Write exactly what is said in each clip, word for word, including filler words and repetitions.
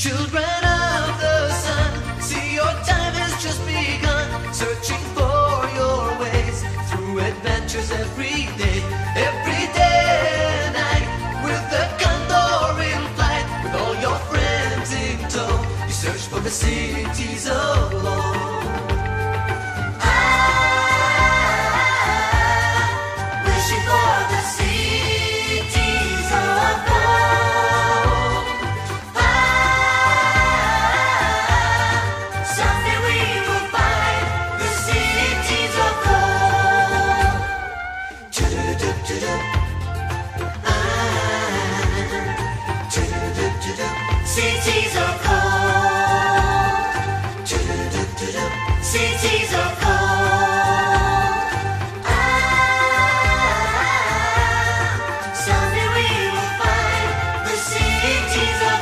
Children of the sun, see your time has just begun. Searching for your ways through adventures every day, every day and night. With the condor in flight, with all your friends in tow, you search for the cities of gold. Cities of gold. Cities of gold. Ah, someday we will find the cities of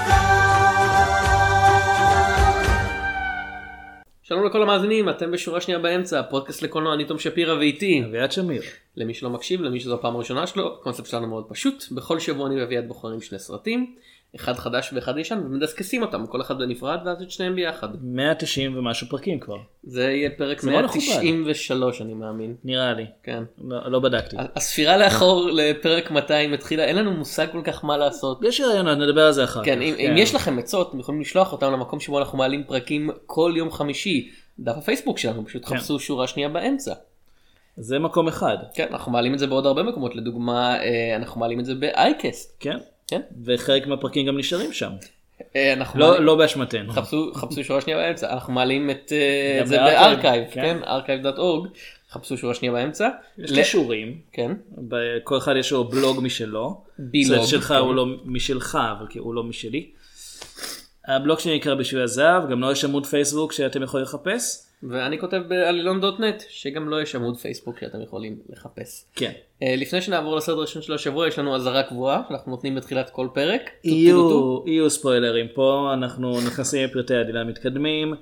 gold. שלום לכל המאזינים, אתם בשורה שנייה באמצע, פודקאסט לקולנוע, אני תום שפירא ואיתי אביעד שמיר. למי שלא מקשיב, למי שזו הפעם הראשונה שלו, הקונספט שלנו מאוד פשוט, בכל שבוע אני ואביעד בוחרים שני סרטים, אחד חדש ואחד ישן, ומדסקסים אותם, כל אחד בנפרד, ואז את שניהם ביחד. מאה תשעים ומשהו פרקים כבר. זה יהיה פרק מאה תשעים ושלוש, אני מאמין. נראה לי. כן. לא, לא בדקתי. הספירה לאחור לפרק מאתיים התחילה, אין לנו מושג כל כך מה לעשות. יש רעיונות, נדבר על זה אחר כך. כן, אם, אם יש לכם עצות, אתם יכולים לשלוח אותם למקום שבו אנחנו מעלים פרקים כל יום חמישי. דף הפייסבוק שלנו, פשוט כן. חפשו שורה שנייה באמצע. זה מקום אחד. כן, אנחנו מעלים את זה בעוד הרבה מקומות, לדוגמה, אנחנו מעלים את זה ב-iCast. כן. כן. וחלק מהפרקים גם נשארים שם. אנחנו לא, מעלים... לא באשמתנו. חפשו, חפשו שורה שנייה באמצע. אנחנו מעלים את גם זה בארכייב, בארכייב, כן. כן, ארכייב דוט אורג. חפשו שורה שנייה באמצע. יש קישורים. כן. כל אחד יש לו בלוג משלו. בילוג. הסרט שלך הוא לא משלך, אבל הוא לא משלי. הבלוג שלי נקרא בשביל הזהב, גם לא יש עמוד פייסבוק שאתם יכולים לחפש. ואני כותב בעלילון דוט נט, שגם לא יש עמוד פייסבוק שאתם יכולים לחפש. כן. לפני שנעבור לסרט הראשון של השבוע, יש לנו אזהרה קבועה, שאנחנו נותנים בתחילת כל פרק. יהיו, יהיו ספוילרים פה, אנחנו נכנסים לפרטי עלילה מתקדמים.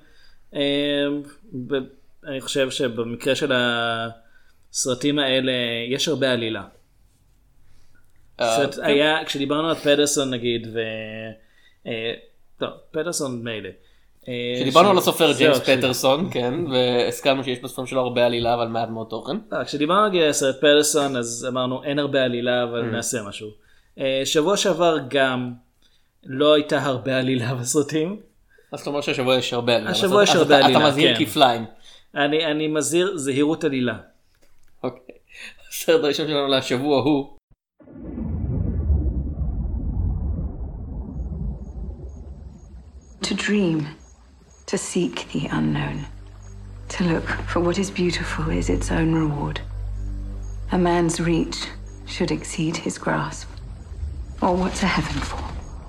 אני חושב שבמקרה של הסרטים האלה, יש הרבה עלילה. היה, כשדיברנו על פדרסון נגיד, ו... טוב, פדרסון מילא. כשדיברנו על הסופר ג'יימס פטרסון, כן, והסכמנו שיש בספרים שלו הרבה עלילה, אבל מעט מאוד תוכן. כשדיברנו על סרט פטרסון, אז אמרנו אין הרבה עלילה, אבל נעשה משהו. שבוע שעבר גם לא הייתה הרבה עלילה בסרטים. אז אתה אומר שהשבוע יש הרבה עלילה. השבוע יש הרבה עלילה, כן. אתה מזהיר כפליים. אני מזהיר זהירות עלילה. אוקיי. הסרט הראשון שלנו לשבוע הוא... To dream, to seek the unknown, to look for what is beautiful is its own reward. A man's reach should exceed his grasp. Or what's a heaven for?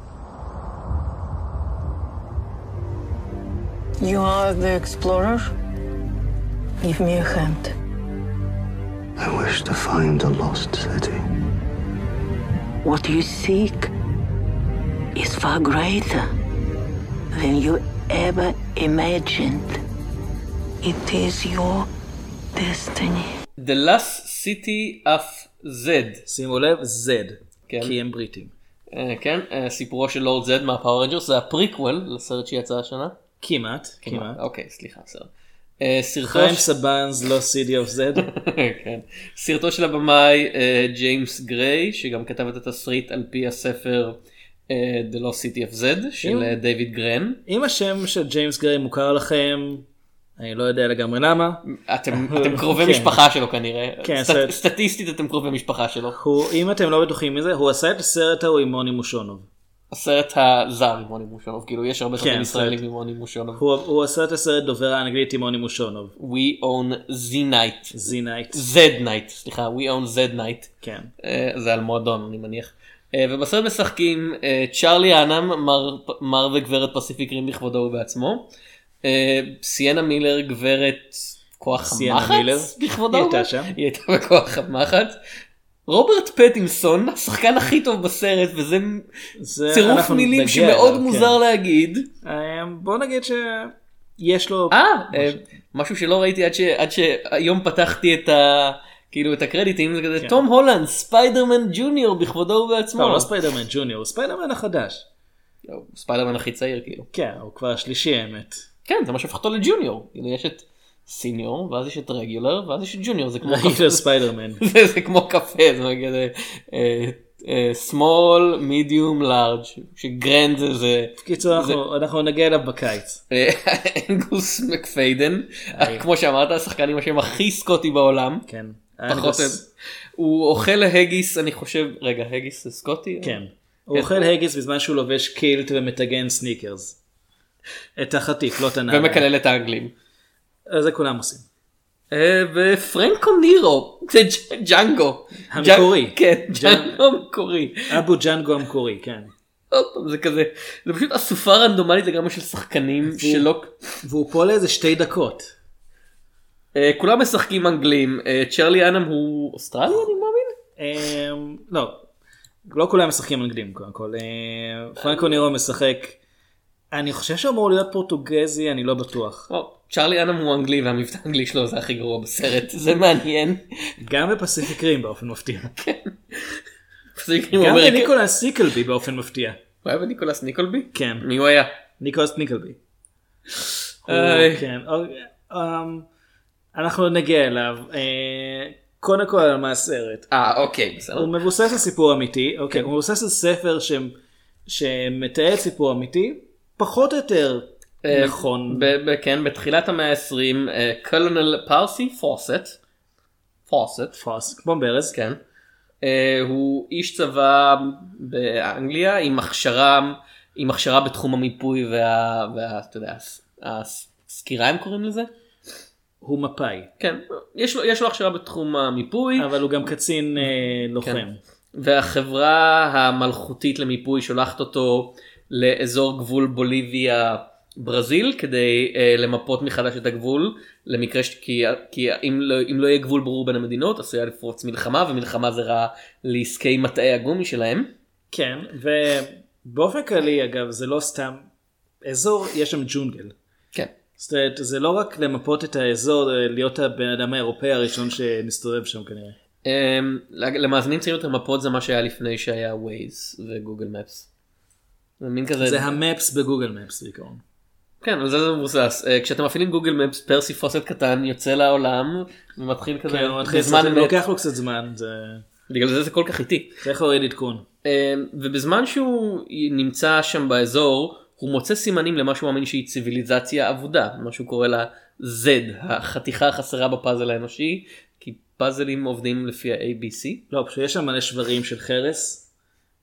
You are the explorer? Give me a hand. I wish to find a lost city. What you seek is far greater than you ever imagined. It is your destiny. The Last City of Z. שימו לב, Z. כן. כי הם בריטים. כן, סיפורו של לורד זד מהפאור רנג'רס, זה הפריקוול לסרט שיצא השנה. כמעט, כמעט. אוקיי, סליחה, סרט. חיים סבנס, לא סיטי אוף זד. כן. סרטו של הבמאי ג'יימס גריי, שגם כתב את התסריט על פי הספר The Lost City of Z של דיוויד גרן. אם השם של ג'יימס גריי מוכר לכם, אני לא יודע לגמרי למה. אתם קרובי משפחה שלו כנראה. כן, סטטיסטית אתם קרובי משפחה שלו. אם אתם לא בטוחים מזה, הוא עשה את הסרט ההוא עם מוני מושונוב. הסרט הזר עם מוני מושונוב, כאילו יש הרבה סרטים ישראלים עם מוני מושונוב. הוא עשה את הסרט דובר האנגלית עם מוני מושונוב. We own Z-Night. Z-Night. Z-Night, סליחה, We own Z-Night. כן. זה על מועדון, אני מניח. ובסרט משחקים צ'ארלי אנם, מר וגברת פסיפיק רים בכבודו ובעצמו. סיינה מילר, גברת כוח המחץ בכבודו. היא הייתה שם. היא הייתה בכוח המחץ. רוברט פטינסון, השחקן הכי טוב בסרט, וזה צירוף מילים שמאוד מוזר להגיד. בוא נגיד שיש לו... אה, משהו שלא ראיתי עד שהיום פתחתי את ה... כאילו את הקרדיטים, זה כזה תום הולנד, ספיידרמן ג'וניור בכבודו ובעצמו. לא, לא ספיידרמן ג'וניור, ספיידרמן החדש. ספיידרמן הכי צעיר כאילו. כן, הוא כבר השלישי האמת. כן, זה מה שהפך אותו לג'וניור. יש את סיניור, ואז יש את רגיולר, ואז יש את ג'וניור. זה כמו רגיולר ספיידרמן. זה כמו קפה, זה מגיד small, medium, large, שגרנד זה... בקיצור, אנחנו נגיע אליו בקיץ. אנגוס מקפיידן, כמו שאמרת, השחקן עם השם הכי סקוטי בעולם. כן. הוא אוכל הגיס, אני חושב, רגע, הגיס זה סקוטי? כן. הוא אוכל הגיס בזמן שהוא לובש קילט ומטגן סניקרס. את החטיף, לא את הנעל. ומקלל את האנגלים. זה כולם עושים. ופרנקו נירו, זה ג'אנגו. המקורי. כן, ג'אנגו המקורי. אבו ג'אנגו המקורי, כן. זה כזה, זה פשוט אסופה רנדומלית לגמרי של שחקנים שלא... והוא פה לאיזה שתי דקות. כולם משחקים אנגלים, צ'רלי אנם הוא אוסטרלי אני מאמין? לא, לא כולם משחקים אנגלים קודם כל. פרנקו נירו משחק, אני חושב שהוא אמור להיות פורטוגזי, אני לא בטוח. צ'רלי אנם הוא אנגלי והמבטא האנגלי שלו זה הכי גרוע בסרט, זה מעניין. גם בפסיפיק רים באופן מפתיע. גם בניקולס ניקולבי באופן מפתיע. הוא היה בניקולס ניקולבי? כן. מי הוא היה? ניקולס ניקולבי. כן. אנחנו נגיע אליו. קודם כל על מה הסרט. אה, אוקיי, בסדר. הוא מבוסס על סיפור אמיתי. אוקיי, הוא מבוסס על ספר שמתאר סיפור אמיתי, פחות או יותר נכון. כן, בתחילת המאה ה-עשרים, קולונל פרסי פוסט, פוסט, פוסט, כמו ברז. כן. הוא איש צבא באנגליה עם הכשרה, עם הכשרה בתחום המיפוי וה, וה, אתה יודע, הסקירה הם קוראים לזה? הוא מפאי. כן, יש לו, יש לו הכשרה בתחום המיפוי. אבל הוא גם קצין אה, לוחם. כן. והחברה המלכותית למיפוי שולחת אותו לאזור גבול בוליביה ברזיל כדי אה, למפות מחדש את הגבול למקרה ש... כי, כי אם, לא, אם לא יהיה גבול ברור בין המדינות עשויה לפרוץ מלחמה ומלחמה זה רע לעסקי מטעי הגומי שלהם. כן, ובאופן כללי אגב זה לא סתם אזור, יש שם ג'ונגל. כן. זאת אומרת, זה לא רק למפות את האזור, להיות הבן אדם האירופאי הראשון שמסתובב שם כנראה. למאזינים צריכים יותר מפות זה מה שהיה לפני שהיה ווייז וגוגל מפס. זה המפס בגוגל מפס בעיקרון. כן, אבל זה מבוסס. כשאתם מפעילים גוגל מפס, פרסי פוסט קטן יוצא לעולם ומתחיל כזה. כן, הוא מתחיל, זה לוקח לו קצת זמן. בגלל זה זה כל כך איטי. צריך להוריד עדכון. ובזמן שהוא נמצא שם באזור, הוא מוצא סימנים למה שהוא מאמין שהיא ציוויליזציה אבודה, מה שהוא קורא לה Z, החתיכה החסרה בפאזל האנושי, כי פאזלים עובדים לפי ה-A B C. לא, פשוט יש שם מלא שברים של חרס,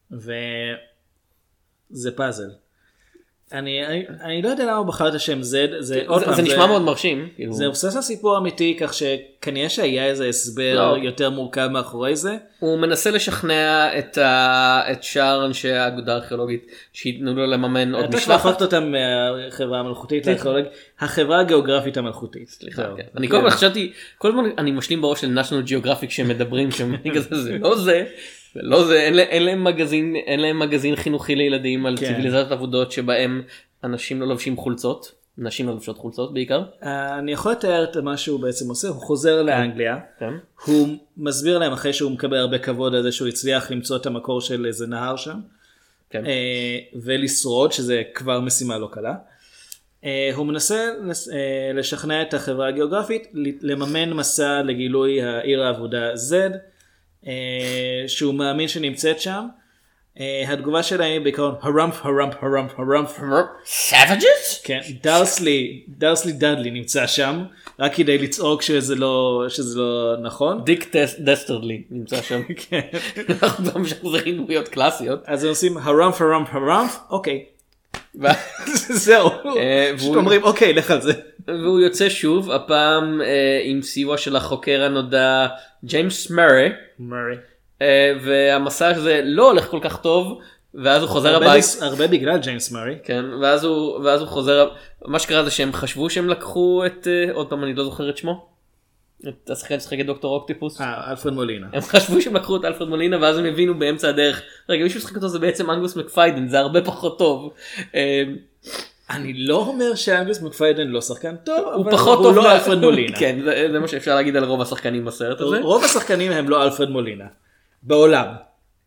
וזה פאזל. אני, אני, אני לא יודע למה הוא בחר את השם Z, זה, זה, פעם, זה נשמע זה, מאוד מרשים. כאילו. זה מבוסס על סיפור אמיתי, כך שכנראה שהיה איזה הסבר לא. יותר מורכב מאחורי זה. הוא מנסה לשכנע את, ה, את שאר אנשי האגודה הארכיאולוגית, שיתנו לו לממן עוד משלחת. אתה כבר הפכת אותם מהחברה המלכותית לארכיאולוגית, החברה הגיאוגרפית המלכותית. סליחה, כן. אני כל הזמן חשבתי, כל הזמן אני משלים בראש של national geographic שמדברים שם, זה לא זה. לא זה, אין, אין להם מגזין, אין להם מגזין חינוכי לילדים על כן. ציוויליזציות עבודות שבהם אנשים לא לובשים חולצות, נשים לא לובשות חולצות בעיקר. אני יכול לתאר את מה שהוא בעצם עושה, הוא חוזר לאנגליה, כן. הוא מסביר להם אחרי שהוא מקבל הרבה כבוד על זה שהוא הצליח למצוא את המקור של איזה נהר שם, כן. ולשרוד, שזה כבר משימה לא קלה. הוא מנסה לשכנע את החברה הגיאוגרפית, לממן מסע לגילוי העיר העבודה Z, שהוא מאמין שנמצאת שם. התגובה שלהם היא בעיקרון הרמפ הרמפ הרמפ הרמפ סאבג'ס? כן, דרסלי דרסלי דאדלי נמצא שם רק כדי לצעוק שזה לא שזה לא נכון. דיק דסטרדלי נמצא שם. כן, אנחנו גם שחזרים דמויות קלאסיות. אז הם עושים הרמפ הרמפ הרמפ, אוקיי, זהו, אומרים אוקיי לך על זה. והוא יוצא שוב הפעם עם סיוע של החוקר הנודע ג'יימס מרי. מרי. והמסע הזה לא הולך כל כך טוב ואז הוא חוזר הבית. הרבה בגלל ג'יימס מרי. כן, ואז הוא ואז הוא חוזר. מה שקרה זה שהם חשבו שהם לקחו את עוד פעם אני לא זוכר את שמו. את השחקן ששחק את דוקטור אוקטיפוס. אה, אלפרד מולינה. הם חשבו שהם לקחו את אלפרד מולינה ואז הם הבינו באמצע הדרך רגע מישהו ששחק אותו זה בעצם אנגוס מקפיידן, זה הרבה פחות טוב. אני לא אומר שאנגוס מקפיידן לא שחקן טוב, הוא אבל פחות הוא טוב לא אלפרד מולינה. כן, זה מה שאפשר להגיד על רוב השחקנים בסרט הזה. רוב השחקנים הם לא אלפרד מולינה בעולם.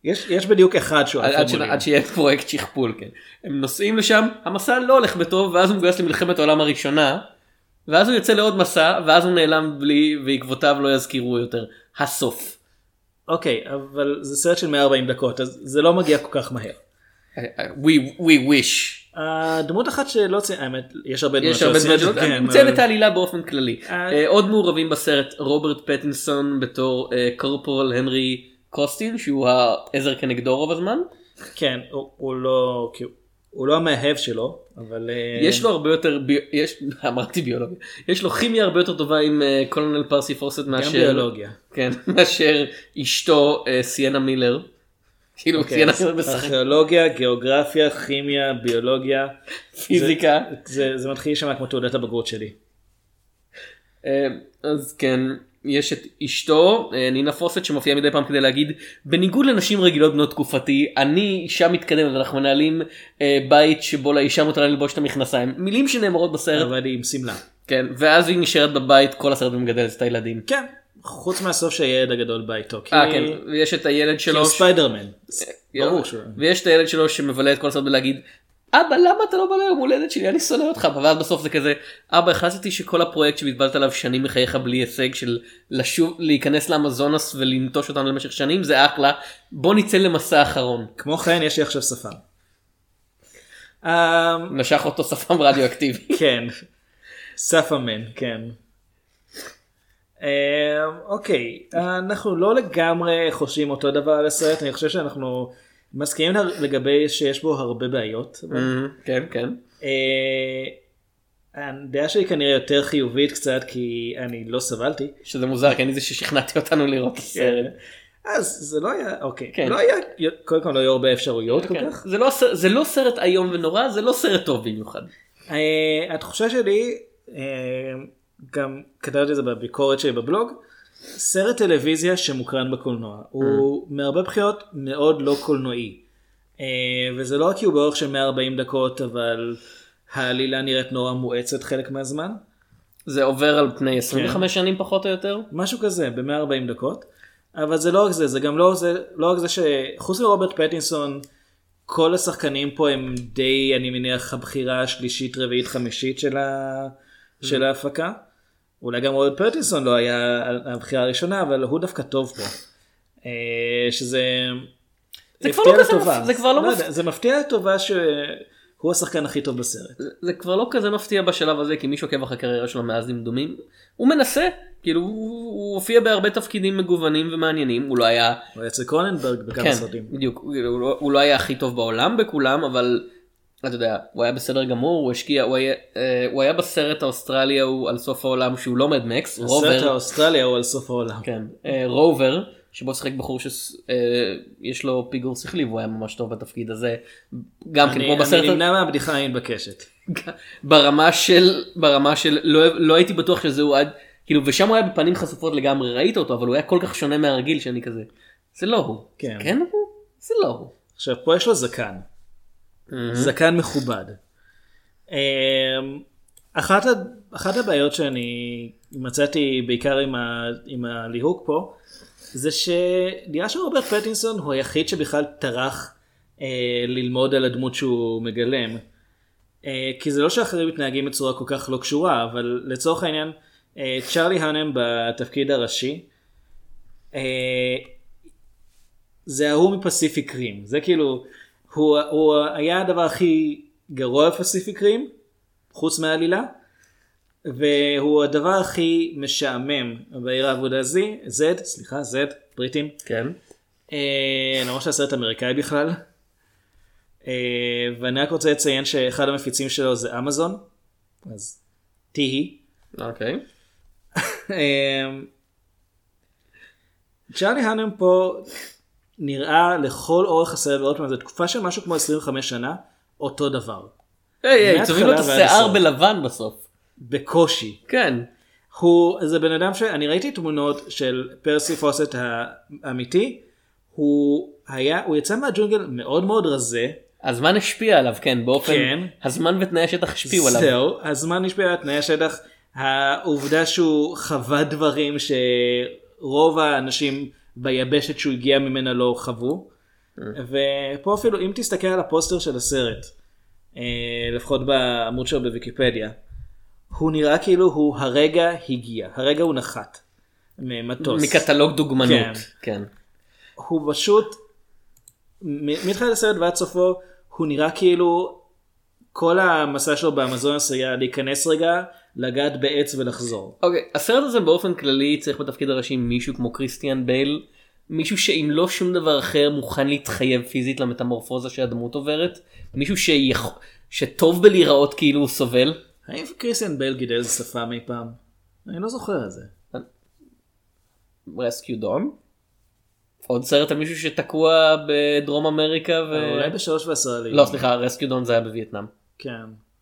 יש, יש בדיוק אחד שהוא עד, אלפא ש... מולים. עד שיהיה פרויקט שכפול, כן. הם נוסעים לשם, המסע לא הולך בטוב, ואז הוא מגויס למלחמת העולם הראשונה, ואז הוא יוצא לעוד מסע, ואז הוא נעלם בלי, ועקבותיו לא יזכירו יותר. הסוף. אוקיי, אבל זה סרט של מאה וארבעים דקות, אז זה לא מגיע כל כך מהר. We, we wish. הדמות אחת שלא ציינת, האמת, יש הרבה דמות יש הרבה דברים שלא, כן, אני מציין אבל- את העלילה באופן כללי. אה. אה, עוד מעורבים בסרט רוברט פטינסון בתור אה, קורפורל הנרי קוסטין, שהוא העזר כנגדו רוב הזמן. כן, הוא, הוא לא, כי הוא- הוא לא המאהב שלו, אבל... אה, יש לו הרבה יותר, בי- יש, אמרתי ביולוגיה, יש לו כימיה הרבה יותר טובה עם אה, קולונל פרסי פורסט גם מאשר, ביולוגיה. כן, מאשר אשתו אה, סיינה מילר. כאילו אוקיי, סיינה אז מילר משחק ארכיאולוגיה, גיאוגרפיה, כימיה, ביולוגיה. פיזיקה. זה, זה, זה מתחיל להישמע כמו תעודת הבגרות שלי. אה, אז כן, יש את אשתו, אה, נינה פוסט, שמופיעה מדי פעם כדי להגיד, בניגוד לנשים רגילות בנות תקופתי, אני אישה מתקדמת ואנחנו מנהלים אה, בית שבו לאישה מותר ללבוש את המכנסיים. מילים שנאמרות בסרט, אבל היא עם סמלה. כן, ואז היא נשארת בבית כל הסרט ומגדלת את הילדים. כן, חוץ מהסוף שהילד הגדול בא איתו. כי- אה כן, ויש את הילד כי שלו, הוא ש- ספיידרמן. ברור שהוא... ויש את הילד שלו שמבלה את כל הסרט בלהגיד, אבא למה אתה לא בא ליום הולדת שלי, אני שונא אותך, ואז בסוף זה כזה, אבא החלטתי שכל הפרויקט שבזבזת עליו שנים מחייך בלי הישג של לשוב להיכנס לאמזונס ולנטוש אותנו למשך שנים, זה אחלה, בוא נצא למסע אחרון. כמו כן, יש לי עכשיו שפם. אה, נשך אותו שפם רדיואקטיבי. כן. ספאמן, כן. אה, אוקיי, אנחנו לא לגמרי חושבים אותו דבר על הסרט, אני חושב שאנחנו מסכימים לגבי שיש בו הרבה בעיות. כן, כן. אה, הדעה שלי כנראה יותר חיובית קצת, כי אני לא סבלתי. שזה מוזר, כי אני זה ששכנעתי אותנו לראות את הסרט. אז זה לא היה, אוקיי, כן. לא היה, קודם כל לא היו הרבה אפשרויות כל כן. כך. זה לא סרט- זה לא סרט איום ונורא, זה לא סרט טוב במיוחד. אה, התחושה שלי, אה, גם כתבתי את זה בביקורת שלי בבלוג, סרט טלוויזיה שמוקרן בקולנוע, הוא מהרבה בחינות מאוד לא קולנועי, אה, וזה לא רק כי הוא באורך של מאה וארבעים דקות, אבל העלילה נראית נורא מואצת חלק מהזמן, זה עובר על פני עשרים וחמש שנים פחות או יותר. משהו כזה ב-מאה וארבעים דקות, אבל זה לא רק זה, זה גם לא, זה, לא רק זה שחוץ מרוברט פטינסון, כל השחקנים פה הם די, אני מניח, הבחירה השלישית, רביעית, חמישית של, ה... של ההפקה. אולי גם רוברט פטינסון לא היה הבחירה הראשונה, אבל הוא דווקא טוב פה. אה, שזה... זה כבר הפתיע לא כזה לטובה. מפ- זה כבר לא לא מפ- יודע, זה מפתיע לטובה שהוא השחקן הכי טוב בסרט. זה כבר לא כזה מפתיע בשלב הזה, כי מי שעוקב אחרי הקריירה שלו מאז דמדומים, הוא מנסה, כאילו הוא הוא הופיע בהרבה תפקידים מגוונים ומעניינים, הוא לא היה, הוא היה אצל קרוננברג בכמה כן, סרטים. בדיוק, הוא לא, הוא לא היה הכי טוב בעולם בכולם, אבל אתה יודע, הוא היה בסדר גמור, הוא השקיע, הוא היה, אה, הוא היה בסרט האוסטרלי ההוא על סוף העולם שהוא לא מד מקס, הסרט רובר, האוסטרליה הוא על סוף העולם. כן, אה, רובר, שבו שחק בחור שיש לו פיגור שכלי והוא היה ממש טוב בתפקיד הזה, גם כן אני כמו אני בסרט, נמנע מהבדיחה המתבקשת. ברמה של ברמה של לא, לא הייתי בטוח שזהו עד כאילו ושם הוא היה בפנים חשופות לגמרי, ראית אותו אבל הוא היה כל כך שונה מהרגיל שאני כזה זה לא הוא, כן. כן הוא? זה לא הוא. עכשיו פה יש לו זקן. זקן מכובד. אמ, אחת, ה- אחת הבעיות שאני מצאתי בעיקר עם, ה, עם הליהוק פה, זה שנראה שרוברט פטינסון הוא היחיד שבכלל טרח אה, ללמוד על הדמות שהוא מגלם. אה, כי זה לא שאחרים מתנהגים בצורה כל כך לא קשורה, אבל לצורך העניין, אה, צ'רלי הנם בתפקיד הראשי, אה, זה ההוא מפסיפיק רים. זה כאילו, הוא, הוא היה הדבר הכי גרוע בפסיפיק רים, חוץ מהעלילה, והוא הדבר הכי משעמם בעיר העבודה זי, זד, סליחה, זד, בריטים. כן. אה, למרות שהסרט אמריקאי בכלל. אה, ואני רק רוצה לציין שאחד המפיצים שלו זה אמזון, אז תהי. אוקיי. אה, צ'רלי הנם פה נראה לכל אורך הסרט, ועוד פעם, זו תקופה של משהו כמו עשרים וחמש שנה, אותו דבר. היי היי, מההתחלה צובעים לו את ועד השיער הסוף. בלבן בסוף. בקושי. כן. הוא, זה בן אדם שאני ראיתי תמונות של פרסי פוסט האמיתי, הוא היה, הוא יצא מהג'ונגל מאוד מאוד רזה, הזמן השפיע עליו, כן, באופן, כן. הזמן ותנאי השטח השפיעו עליו. זהו, הזמן נשפיע על תנאי השטח, העובדה שהוא חווה דברים שרוב האנשים ביבשת שהוא הגיע ממנה לא חוו, ופה אפילו אם תסתכל על הפוסטר של הסרט, לפחות בעמוד שלו בוויקיפדיה, הוא נראה כאילו הוא הרגע הגיע, הרגע הוא נחת ממטוס. מקטלוג דוגמנות. כן. כן. הוא פשוט, מתחילת הסרט ועד סופו, הוא נראה כאילו כל המסע שלו באמזונס היה להיכנס רגע, לגעת בעץ ולחזור. אוקיי, הסרט הזה באופן כללי צריך בתפקיד הראשי מישהו כמו קריסטיאן בייל, מישהו שאם לא שום דבר אחר מוכן להתחייב פיזית למטמורפוזה שהדמות עוברת, מישהו שיכ... שטוב בלהיראות כאילו הוא סובל. האם קריסטיאן בייל גידל שפה מי פעם? אני לא זוכר את זה. רסקיו דון? עוד סרט על מישהו שתקוע בדרום אמריקה ו... אולי בשלוש ועשרה ליום. לא, סליחה, רסקיו דון זה היה בווייטנאם. כן.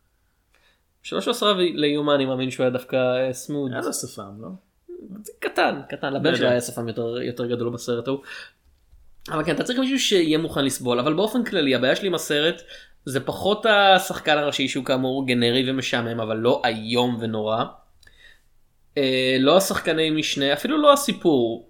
שלוש ועשרה ליום אני מאמין שהוא היה דווקא סמוד. היה לו שפם, לא? קטן, קטן, לבן שלה היה שפם יותר, יותר גדול בסרט ההוא. אבל כן, אתה צריך מישהו שיהיה מוכן לסבול, אבל באופן כללי, הבעיה שלי עם הסרט, זה פחות השחקן הראשי שהוא כאמור גנרי ומשעמם, אבל לא איום ונורא. אה, לא השחקני משנה, אפילו לא הסיפור,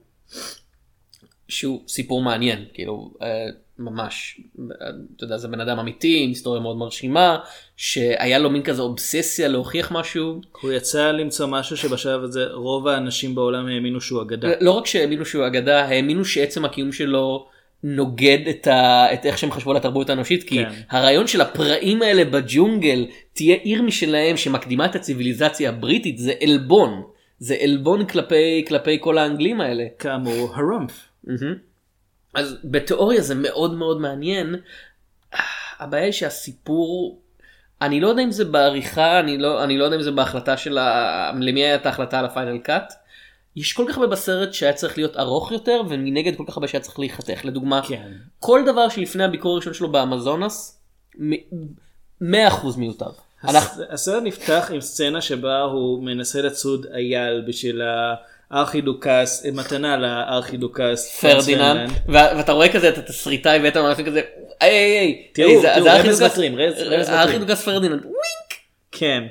שהוא סיפור מעניין, כאילו, אה, ממש, אתה יודע, זה בן אדם אמיתי, עם היסטוריה מאוד מרשימה, שהיה לו מין כזה אובססיה להוכיח משהו. הוא יצא למצוא משהו שבשלב הזה רוב האנשים בעולם האמינו שהוא אגדה. לא רק שהאמינו שהוא אגדה, האמינו שעצם הקיום שלו נוגד את, ה... את איך שהם חשבו על התרבות האנושית, כי כן. הרעיון של הפראים האלה בג'ונגל, תהיה עיר משלהם שמקדימה את הציביליזציה הבריטית, זה אלבון. זה אלבון כלפי, כלפי כל האנגלים האלה. כאמור, הרמף. Mm-hmm. אז בתיאוריה זה מאוד מאוד מעניין. הבעיה היא שהסיפור, אני לא יודע אם זה בעריכה, אני לא, אני לא יודע אם זה בהחלטה של ה... למי היה את ההחלטה על הפיינל קאט. יש כל כך הרבה בסרט שהיה צריך להיות ארוך יותר, ומנגד כל כך הרבה שהיה צריך להיחתך. לדוגמה, כן. כל דבר שלפני הביקור הראשון שלו באמזונס, מאה אחוז מיותר. הס... אנחנו... הסרט נפתח עם סצנה שבה הוא מנסה לצוד אייל בשביל ה... ארכידוקס, מתנה לארכידוקס פרדיננד, ואתה רואה כזה את התסריטאי ואתה ממש כזה, היי היי היי, תראו, רמז בטרים, הארכידוקס פרדיננד, ווינק. כן.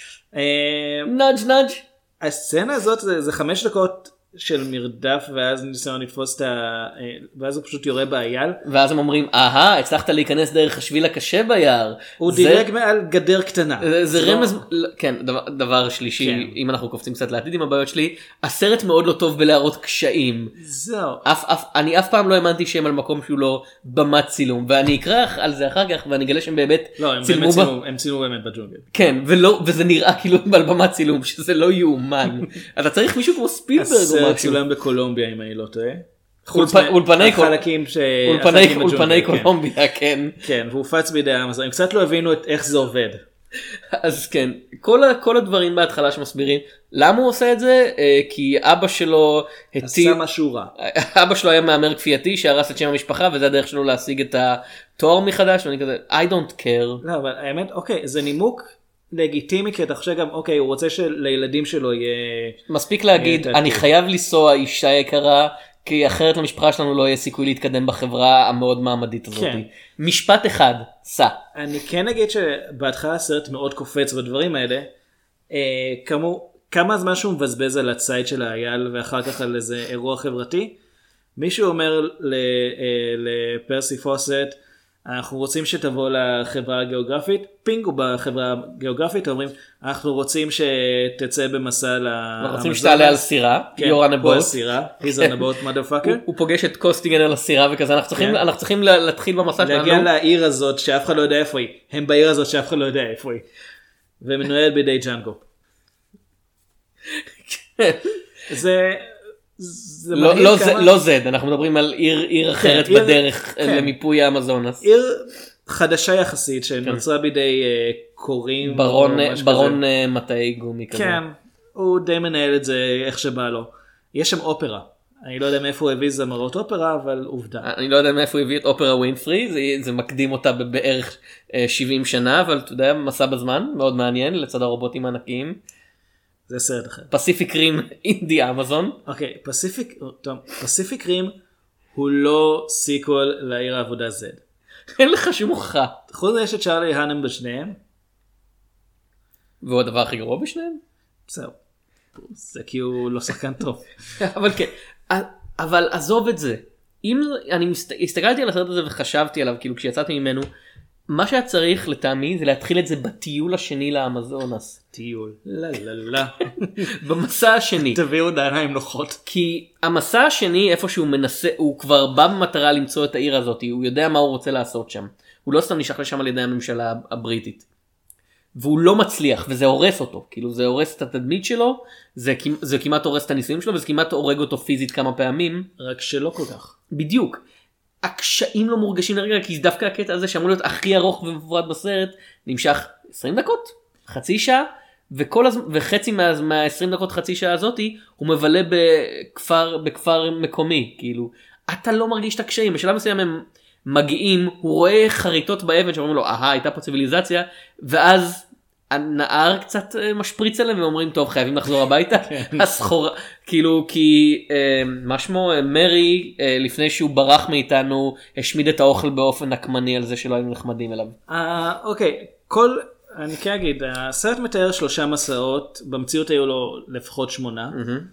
נאג' נאג'. הסצנה הזאת זה חמש דקות של מרדף, ואז ניסיון לתפוס את ה... ואז הוא פשוט יורה באייל. ואז הם אומרים, אהה, הצלחת להיכנס דרך השביל הקשה ביער. הוא דילג מעל גדר קטנה. זה רמז, כן, דבר שלישי, אם אנחנו קופצים קצת לעתיד עם הבעיות שלי, הסרט מאוד לא טוב בלהראות קשיים. זהו. אני אף פעם לא האמנתי שהם על מקום שהוא לא במת צילום, ואני אקרא על זה אחר כך, ואני אגלה שהם באמת צילמו. לא, הם צילמו באמת בג'ונגל. כן, וזה נראה כאילו על במת צילום, שזה לא יאומן. אתה צריך מישהו כמו ספילברג. צולם בקולומביה אם אני לא טועה. אולפני קולומביה, כן. כן, והוא הופץ בידי אמזון. הם קצת לא הבינו איך זה עובד. אז כן, כל הדברים בהתחלה שמסבירים, למה הוא עושה את זה? כי אבא שלו עשה משהו רע. אבא שלו היה מאמר כפייתי שהרס את שם המשפחה, וזה הדרך שלו להשיג את התואר מחדש, ואני כזה, I don't care. לא, אבל האמת, אוקיי, זה נימוק לגיטימי, כי אתה חושב גם, אוקיי, הוא רוצה שלילדים שלו יהיה... מספיק להגיד, אני חייב לנסוע אישה יקרה, כי אחרת למשפחה שלנו לא יהיה סיכוי להתקדם בחברה המאוד מעמדית הזאת. כן. משפט אחד, סע. אני כן אגיד שבהתחלה הסרט מאוד קופץ בדברים האלה, אה, כמו, כמה זמן שהוא מבזבז על הצייד של האייל, ואחר כך על איזה אירוע חברתי, מישהו אומר ל, אה, לפרסי פוסט, אנחנו רוצים שתבוא לחברה הגיאוגרפית, פינג הוא בחברה הגיאוגרפית, אומרים, אנחנו רוצים שתצא במסע לאמזון. רוצים שתעלה על סירה, you're on a boat. הוא על סירה, he's on a boat, motherfucker. הוא פוגש את קוסטיגן על הסירה וכזה, אנחנו צריכים להתחיל במסע שלנו. להגיע לעיר הזאת שאף אחד לא יודע איפה היא, הם בעיר הזאת שאף אחד לא יודע איפה היא. ומנוהל בידי ג'אנגו. זה... לא זד, אנחנו מדברים על עיר אחרת בדרך למיפוי האמזונס. עיר חדשה יחסית שנוצרה בידי קוראים. ברון מטעי גומי כזה. כן, הוא די מנהל את זה איך שבא לו. יש שם אופרה. אני לא יודע מאיפה הוא הביא זמרות אופרה, אבל עובדה. אני לא יודע מאיפה הוא הביא את אופרה ווינפרי, זה מקדים אותה בערך שבעים שנה, אבל אתה יודע, מסע בזמן, מאוד מעניין, לצד הרובוטים הענקיים. זה סרט אחר. פסיפיק רים אינדי אמזון. אוקיי, פסיפיק, טוב, פסיפיק רים הוא לא סיקוול לעיר העבודה זד. אין לך שום הוכחה. חוץ מזה יש את צ'רלי הנם בשניהם. והוא הדבר הכי גרוע בשניהם? בסדר. זה כי הוא לא שחקן טוב. אבל כן, אבל עזוב את זה. אם אני מסת... הסתכלתי על הסרט הזה וחשבתי עליו כאילו כשיצאתי ממנו, מה שהיה צריך לטעמי זה להתחיל את זה בטיול השני לאמזונס. טיול. לא לא לא. במסע השני. תביאו נעליים נוחות. כי המסע השני איפה שהוא מנסה, הוא כבר בא במטרה למצוא את העיר הזאת, הוא יודע מה הוא רוצה לעשות שם. הוא לא סתם נשלח לשם על ידי הממשלה הבריטית. והוא לא מצליח, וזה הורס אותו. כאילו זה הורס את התדמית שלו, זה, זה כמעט הורס את הניסויים שלו, וזה כמעט הורג אותו פיזית כמה פעמים. רק שלא כל כך. בדיוק. הקשיים לא מורגשים לרגע, כי דווקא הקטע הזה שאמור להיות הכי ארוך ומפורט בסרט, נמשך עשרים דקות, חצי שעה, וכל הז... וחצי מה... מה-עשרים דקות חצי שעה הזאתי, הוא מבלה בכפר, בכפר מקומי, כאילו, אתה לא מרגיש את הקשיים, בשלב מסוים הם מגיעים, הוא רואה חריטות באבן שאומרים לו, אהה, הייתה פה ציוויליזציה, ואז הנער קצת משפריץ עליהם ואומרים, טוב, חייבים לחזור הביתה, הסחורה, כאילו, כי מה שמו, מרי, לפני שהוא ברח מאיתנו, השמיד את האוכל באופן נקמני על זה שלא היינו נחמדים אליו. אוקיי, כל, אני כן אגיד, הסרט מתאר שלושה מסעות, במציאות היו לו לפחות שמונה,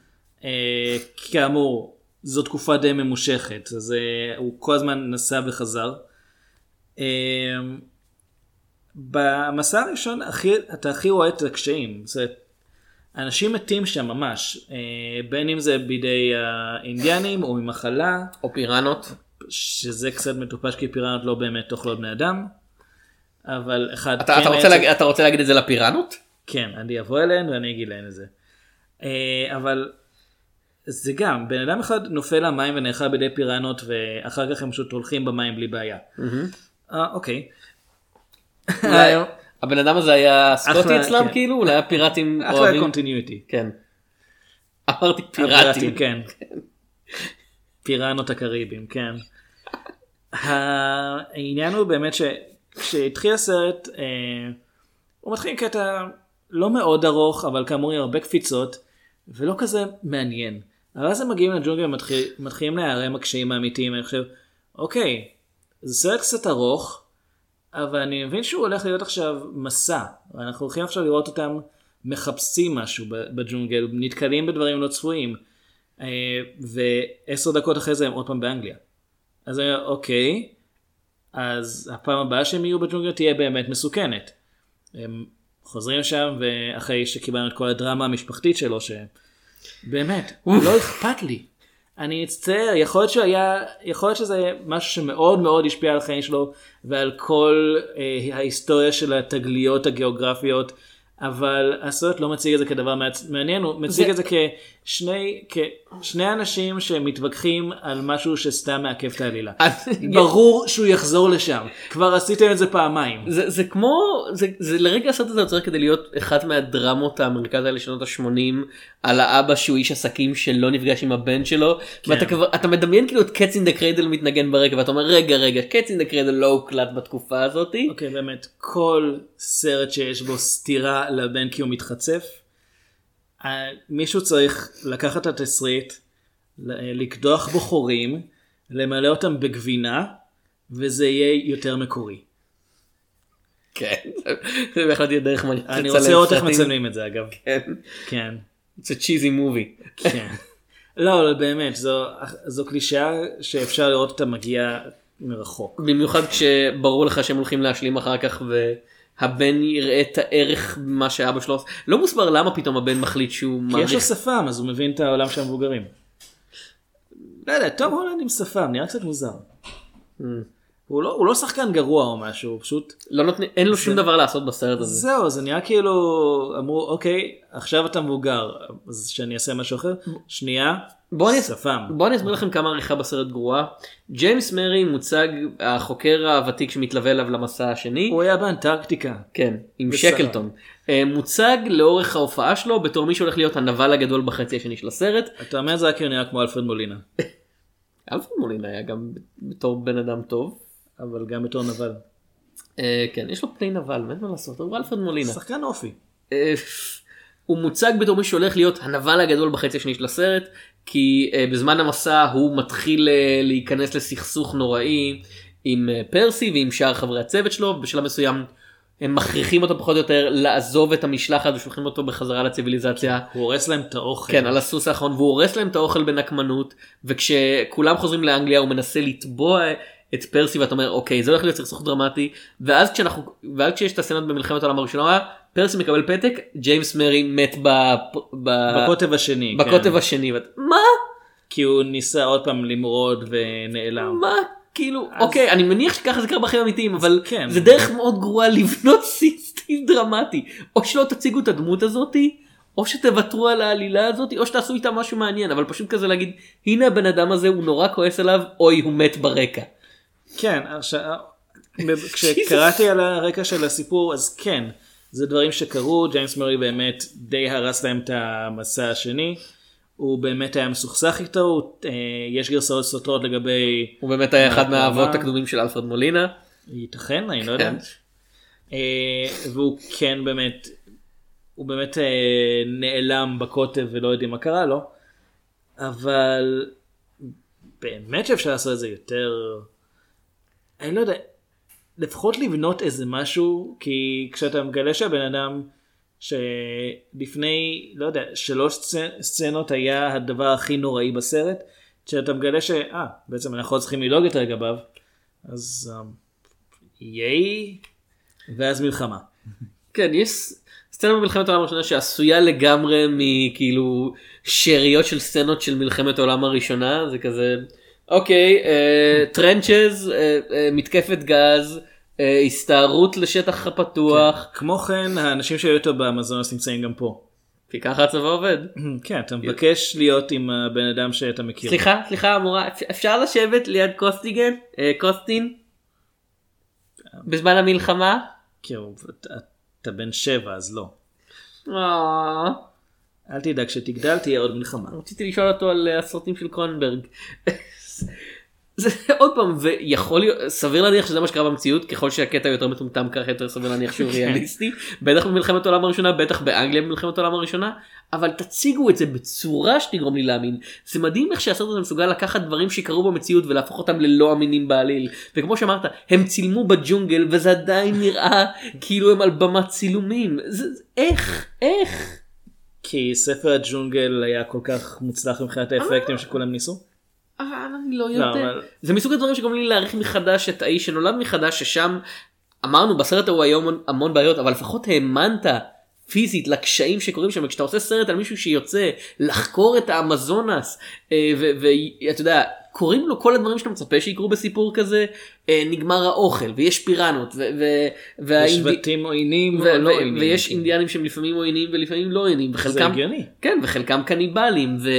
כאמור, זו תקופה די ממושכת, אז הוא כל הזמן נסע וחזר. במסע הראשון הכי, אתה הכי רואה את הקשיים, זאת, אנשים מתים שם ממש, בין אם זה בידי האינדיאנים או ממחלה. או פיראנות. שזה קצת מטופש כי פיראנות לא באמת אוכלות בני אדם. אבל אחד... אתה, כן אתה, רוצה להג... אתה רוצה להגיד את זה לפיראנות? כן, אני אבוא אליהן ואני אגיד להן את זה. אבל זה גם, בן אדם אחד נופל למים ונאכל בידי פיראנות ואחר כך הם פשוט הולכים במים בלי בעיה. אה, אוקיי. הבן אדם הזה היה סקוטי אצלם כאילו? אולי היה פיראטים אוהבים? אחלה קונטיניוטי. כן. אמרתי פיראטים. כן. פיראנות הקריבים, כן. העניין הוא באמת שכשהתחיל הסרט, הוא מתחיל עם קטע לא מאוד ארוך, אבל כאמור עם הרבה קפיצות, ולא כזה מעניין. אבל אז הם מגיעים לג'ונגל ומתחילים להיערם הקשיים האמיתיים, אני חושב, אוקיי, זה סרט קצת ארוך, אבל אני מבין שהוא הולך להיות עכשיו מסע, ואנחנו הולכים עכשיו לראות אותם מחפשים משהו בג'ונגל, נתקלים בדברים לא צפויים, ועשר דקות אחרי זה הם עוד פעם באנגליה. אז אני אומר, אוקיי, אז הפעם הבאה שהם יהיו בג'ונגל תהיה באמת מסוכנת. הם חוזרים שם, ואחרי שקיבלנו את כל הדרמה המשפחתית שלו, שבאמת, לא אכפת לי. אני אצטער, יכול להיות שהיה, יכול להיות שזה משהו שמאוד מאוד השפיע על החיים שלו, ועל כל אה, ההיסטוריה של התגליות הגיאוגרפיות, אבל הסרט לא מציג את זה כדבר מעניין, הוא מציג זה... את זה כשני, כשני אנשים שמתווכחים על משהו שסתם מעכב את העלילה. ברור שהוא יחזור לשם, כבר עשיתם את זה פעמיים. זה, זה כמו, זה, זה לרגע הסרט הזה יוצר כדי להיות אחת מהדרמות האמריקאיות האלה שנות ה-שמונים, על האבא שהוא איש עסקים שלא נפגש עם הבן שלו, כן. ואתה כבר, אתה מדמיין כאילו את קץ אין דה קריידל מתנגן ברקע, ואתה אומר רגע רגע, קץ אין דה קריידל לא הוקלט בתקופה הזאת. אוקיי, באמת, כל סרט שיש בו סתירה לבן כי הוא מתחצף, מישהו צריך לקחת את התסריט, לקדוח בו חורים, למלא אותם בגבינה, וזה יהיה יותר מקורי. כן, זה בהחלט יהיה דרך מה... אני רוצה לראות איך מצלמים את זה אגב. כן. כן. זה צ'יזי מובי. כן. לא, באמת, זו, זו קלישאה שאפשר לראות אותה מגיעה מרחוק. במיוחד כשברור לך שהם הולכים להשלים אחר כך ו... הבן יראה את הערך מה שאבא שלו, לא מוסבר למה פתאום הבן מחליט שהוא מעריך. כי יש לו שפם, אז הוא מבין את העולם של המבוגרים. לא יודע, תום הולנד עם שפם, נראה קצת מוזר. הוא לא, הוא לא שחקן גרוע או משהו, הוא פשוט... לא נותנים, אין לו שום דבר לעשות בסרט הזה. זהו, זה נראה כאילו, אמרו, אוקיי, עכשיו אתה מבוגר, אז שאני אעשה משהו אחר, שנייה, שפם. בואו אני אסביר לכם כמה עריכה בסרט גרועה. ג'יימס מרי מוצג, החוקר הוותיק שמתלווה אליו למסע השני. הוא היה באנטרקטיקה. כן, עם שקלטון. מוצג לאורך ההופעה שלו, בתור מי שהולך להיות הנבל הגדול בחצי השני של הסרט. אתה אומר זה היה נראה כמו אלפרד מולינה. אלפרד מולינה היה גם בתור בן אדם טוב. אבל גם בתור נבל. כן, יש לו פני נבל, אין מה לעשות, הוא אלפרד מולינה. שחקן אופי. הוא מוצג בתור מי שהולך להיות הנבל הגדול בחצי השני של הסרט, כי בזמן המסע הוא מתחיל להיכנס לסכסוך נוראי עם פרסי ועם שאר חברי הצוות שלו, בשלב מסוים הם מכריחים אותו פחות או יותר לעזוב את המשלחת ושולחים אותו בחזרה לציביליזציה. הוא הורס להם את האוכל. כן, על הסוס האחרון, והוא הורס להם את האוכל בנקמנות, וכשכולם חוזרים לאנגליה הוא מנסה לתבוע את פרסי, ואתה אומר, אוקיי, זה הולך להיות סכסוך דרמטי, ואז כשאנחנו, ואז כשיש את הסצנות במלחמת העולם הראשונה, פרסי מקבל פתק, ג'יימס מרי מת ב... ב... בקוטב השני. בקוטב כן. השני, ואת, מה? כי הוא ניסה עוד פעם למרוד ונעלם. מה? כאילו, אוקיי, אני מניח שככה זה קרה בחיים אמיתיים, אבל כן. זה דרך מאוד גרועה לבנות סיסטים דרמטי. או שלא תציגו את הדמות הזאתי, או שתוותרו על העלילה הזאתי, או שתעשו איתה משהו מעניין, אבל פשוט כזה להגיד, הנה הבן אדם הזה, הוא נורא כועס עליו, אוי, הוא מת ברקע. כן, עכשיו, כשקראתי על הרקע של הסיפור, אז כן, זה דברים שקרו, ג'יימס מרי באמת די הרס להם את המסע השני, הוא באמת היה מסוכסך איתו, יש גרסאות סותרות לגבי... הוא באמת היה אחד מהאבות הקדומים של אלפרד מולינה. ייתכן, אני לא יודע. והוא כן באמת, הוא באמת נעלם בקוטב ולא יודעים מה קרה לו, אבל באמת שאפשר לעשות את זה יותר... אני לא יודע, לפחות לבנות איזה משהו, כי כשאתה מגלה שהבן אדם שלפני, לא יודע, שלוש סצנות היה הדבר הכי נוראי בסרט, כשאתה מגלה ש... אה, בעצם אנחנו צריכים לדאוג יותר לגביו, אז ייי, ואז מלחמה. כן, יש סצנה במלחמת העולם הראשונה שעשויה לגמרי מכאילו שאריות של סצנות של מלחמת העולם הראשונה, זה כזה... אוקיי, טרנצ'ז, מתקפת גז, הסתערות לשטח הפתוח. כמו כן, האנשים שהיו איתו באמזונס נמצאים גם פה. כי ככה הצבא עובד. כן, אתה מבקש להיות עם הבן אדם שאתה מכיר. סליחה, סליחה, אמורה, אפשר לשבת ליד קוסטיגן, קוסטין? בזמן המלחמה? כן, אתה בן שבע, אז לא. אל תדאג, כשתגדל תהיה עוד מלחמה. רציתי לשאול אותו על הסרטים של קרונברג. זה עוד פעם, ויכול להיות, סביר להניח שזה מה שקרה במציאות, ככל שהקטע יותר מטומטם ככה יותר סביר להניח שהוא ריאליסטי, בטח במלחמת העולם הראשונה, בטח באנגליה במלחמת העולם הראשונה, אבל תציגו את זה בצורה שתגרום לי להאמין. זה מדהים איך שהסרט הזה מסוגל לקחת דברים שקרו במציאות ולהפוך אותם ללא אמינים בעליל, וכמו שאמרת, הם צילמו בג'ונגל וזה עדיין נראה כאילו הם על במת צילומים. זה, איך? איך? כי ספר הג'ונגל היה כל כך מוצלח מבחינת האפקטים שכולם ניסו? אבל אני לא יודע. זה מסוג הדברים שגורמים לי להעריך מחדש את האיש שנולד מחדש, ששם אמרנו בסרט הוא היום המון בעיות, אבל לפחות האמנת פיזית לקשיים שקורים שם, וכשאתה עושה סרט על מישהו שיוצא לחקור את האמזונס, ואתה יודע, קוראים לו כל הדברים שאתה מצפה שיקרו בסיפור כזה, נגמר האוכל, ויש פיראנות, ושבטים עוינים או לא עוינים. ויש אינדיאנים שהם לפעמים עוינים ולפעמים לא עוינים. זה הגיוני. כן, וחלקם קניבלים, ו...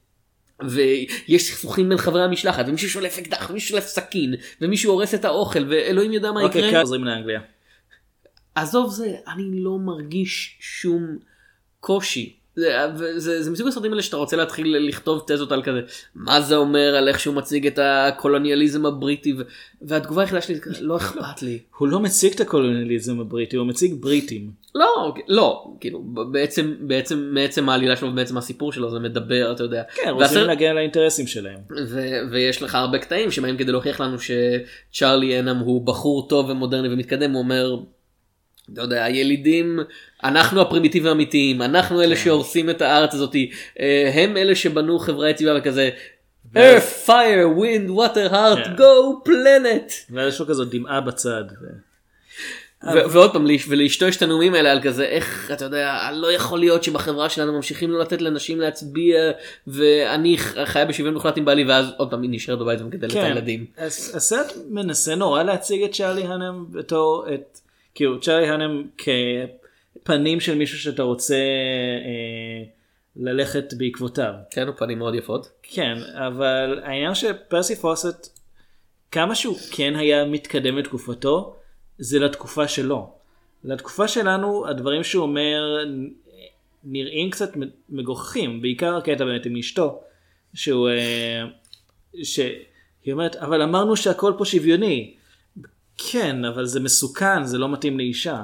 ויש סכסוכים בין חברי המשלחת, ומישהו שולף אקדח, ומישהו שולף סכין, ומישהו הורס את האוכל, ואלוהים יודע מה יקרה. אוקיי, חוזרים לאנגליה. עזוב זה, אני לא מרגיש שום קושי. זה, זה, זה מסוג הסרטים האלה שאתה רוצה להתחיל לכתוב תזות על כזה, מה זה אומר על איך שהוא מציג את הקולוניאליזם הבריטי, והתגובה היחידה שלי, לא אכפת לי. הוא לא מציג את הקולוניאליזם הבריטי, הוא מציג בריטים. לא, לא, כאילו, בעצם, בעצם, מעצם העלילה שלו, בעצם הסיפור שלו, זה מדבר, אתה יודע. כן, רוצים להגיע לאינטרסים שלהם. ו- ויש לך הרבה קטעים שבהם כדי להוכיח לנו שצ'רלי אנם הוא בחור טוב ומודרני ומתקדם, הוא אומר, אתה יודע, הילידים, אנחנו הפרימיטיבים האמיתיים, אנחנו אלה שהורסים את הארץ הזאת, הם אלה שבנו חברה יציבה וכזה, earth, fire, wind, water, heart, go planet. ואז יש לו כזאת דמעה בצד. ועוד פעם, ולאשתו יש את הנאומים האלה על כזה, איך, אתה יודע, לא יכול להיות שבחברה שלנו ממשיכים לא לתת לנשים להצביע, ואני חיה בשוויון מוחלט עם בעלי, ואז עוד פעם היא נשארת בבית ומגדלת את הילדים. הסרט מנסה נורא להציג את צ'רלי הנם בתור, כאילו צ'רלי הנם כפנים של מישהו שאתה רוצה ללכת בעקבותיו. כן, הוא פנים מאוד יפות. כן, אבל העניין שפרסי פוסט, כמה שהוא כן היה מתקדם לתקופתו, זה לתקופה שלו. לתקופה שלנו, הדברים שהוא אומר נראים קצת מגוחכים, בעיקר הקטע באמת עם אשתו, שהוא, שהיא אומרת, אבל אמרנו שהכל פה שוויוני. כן, אבל זה מסוכן, זה לא מתאים לאישה.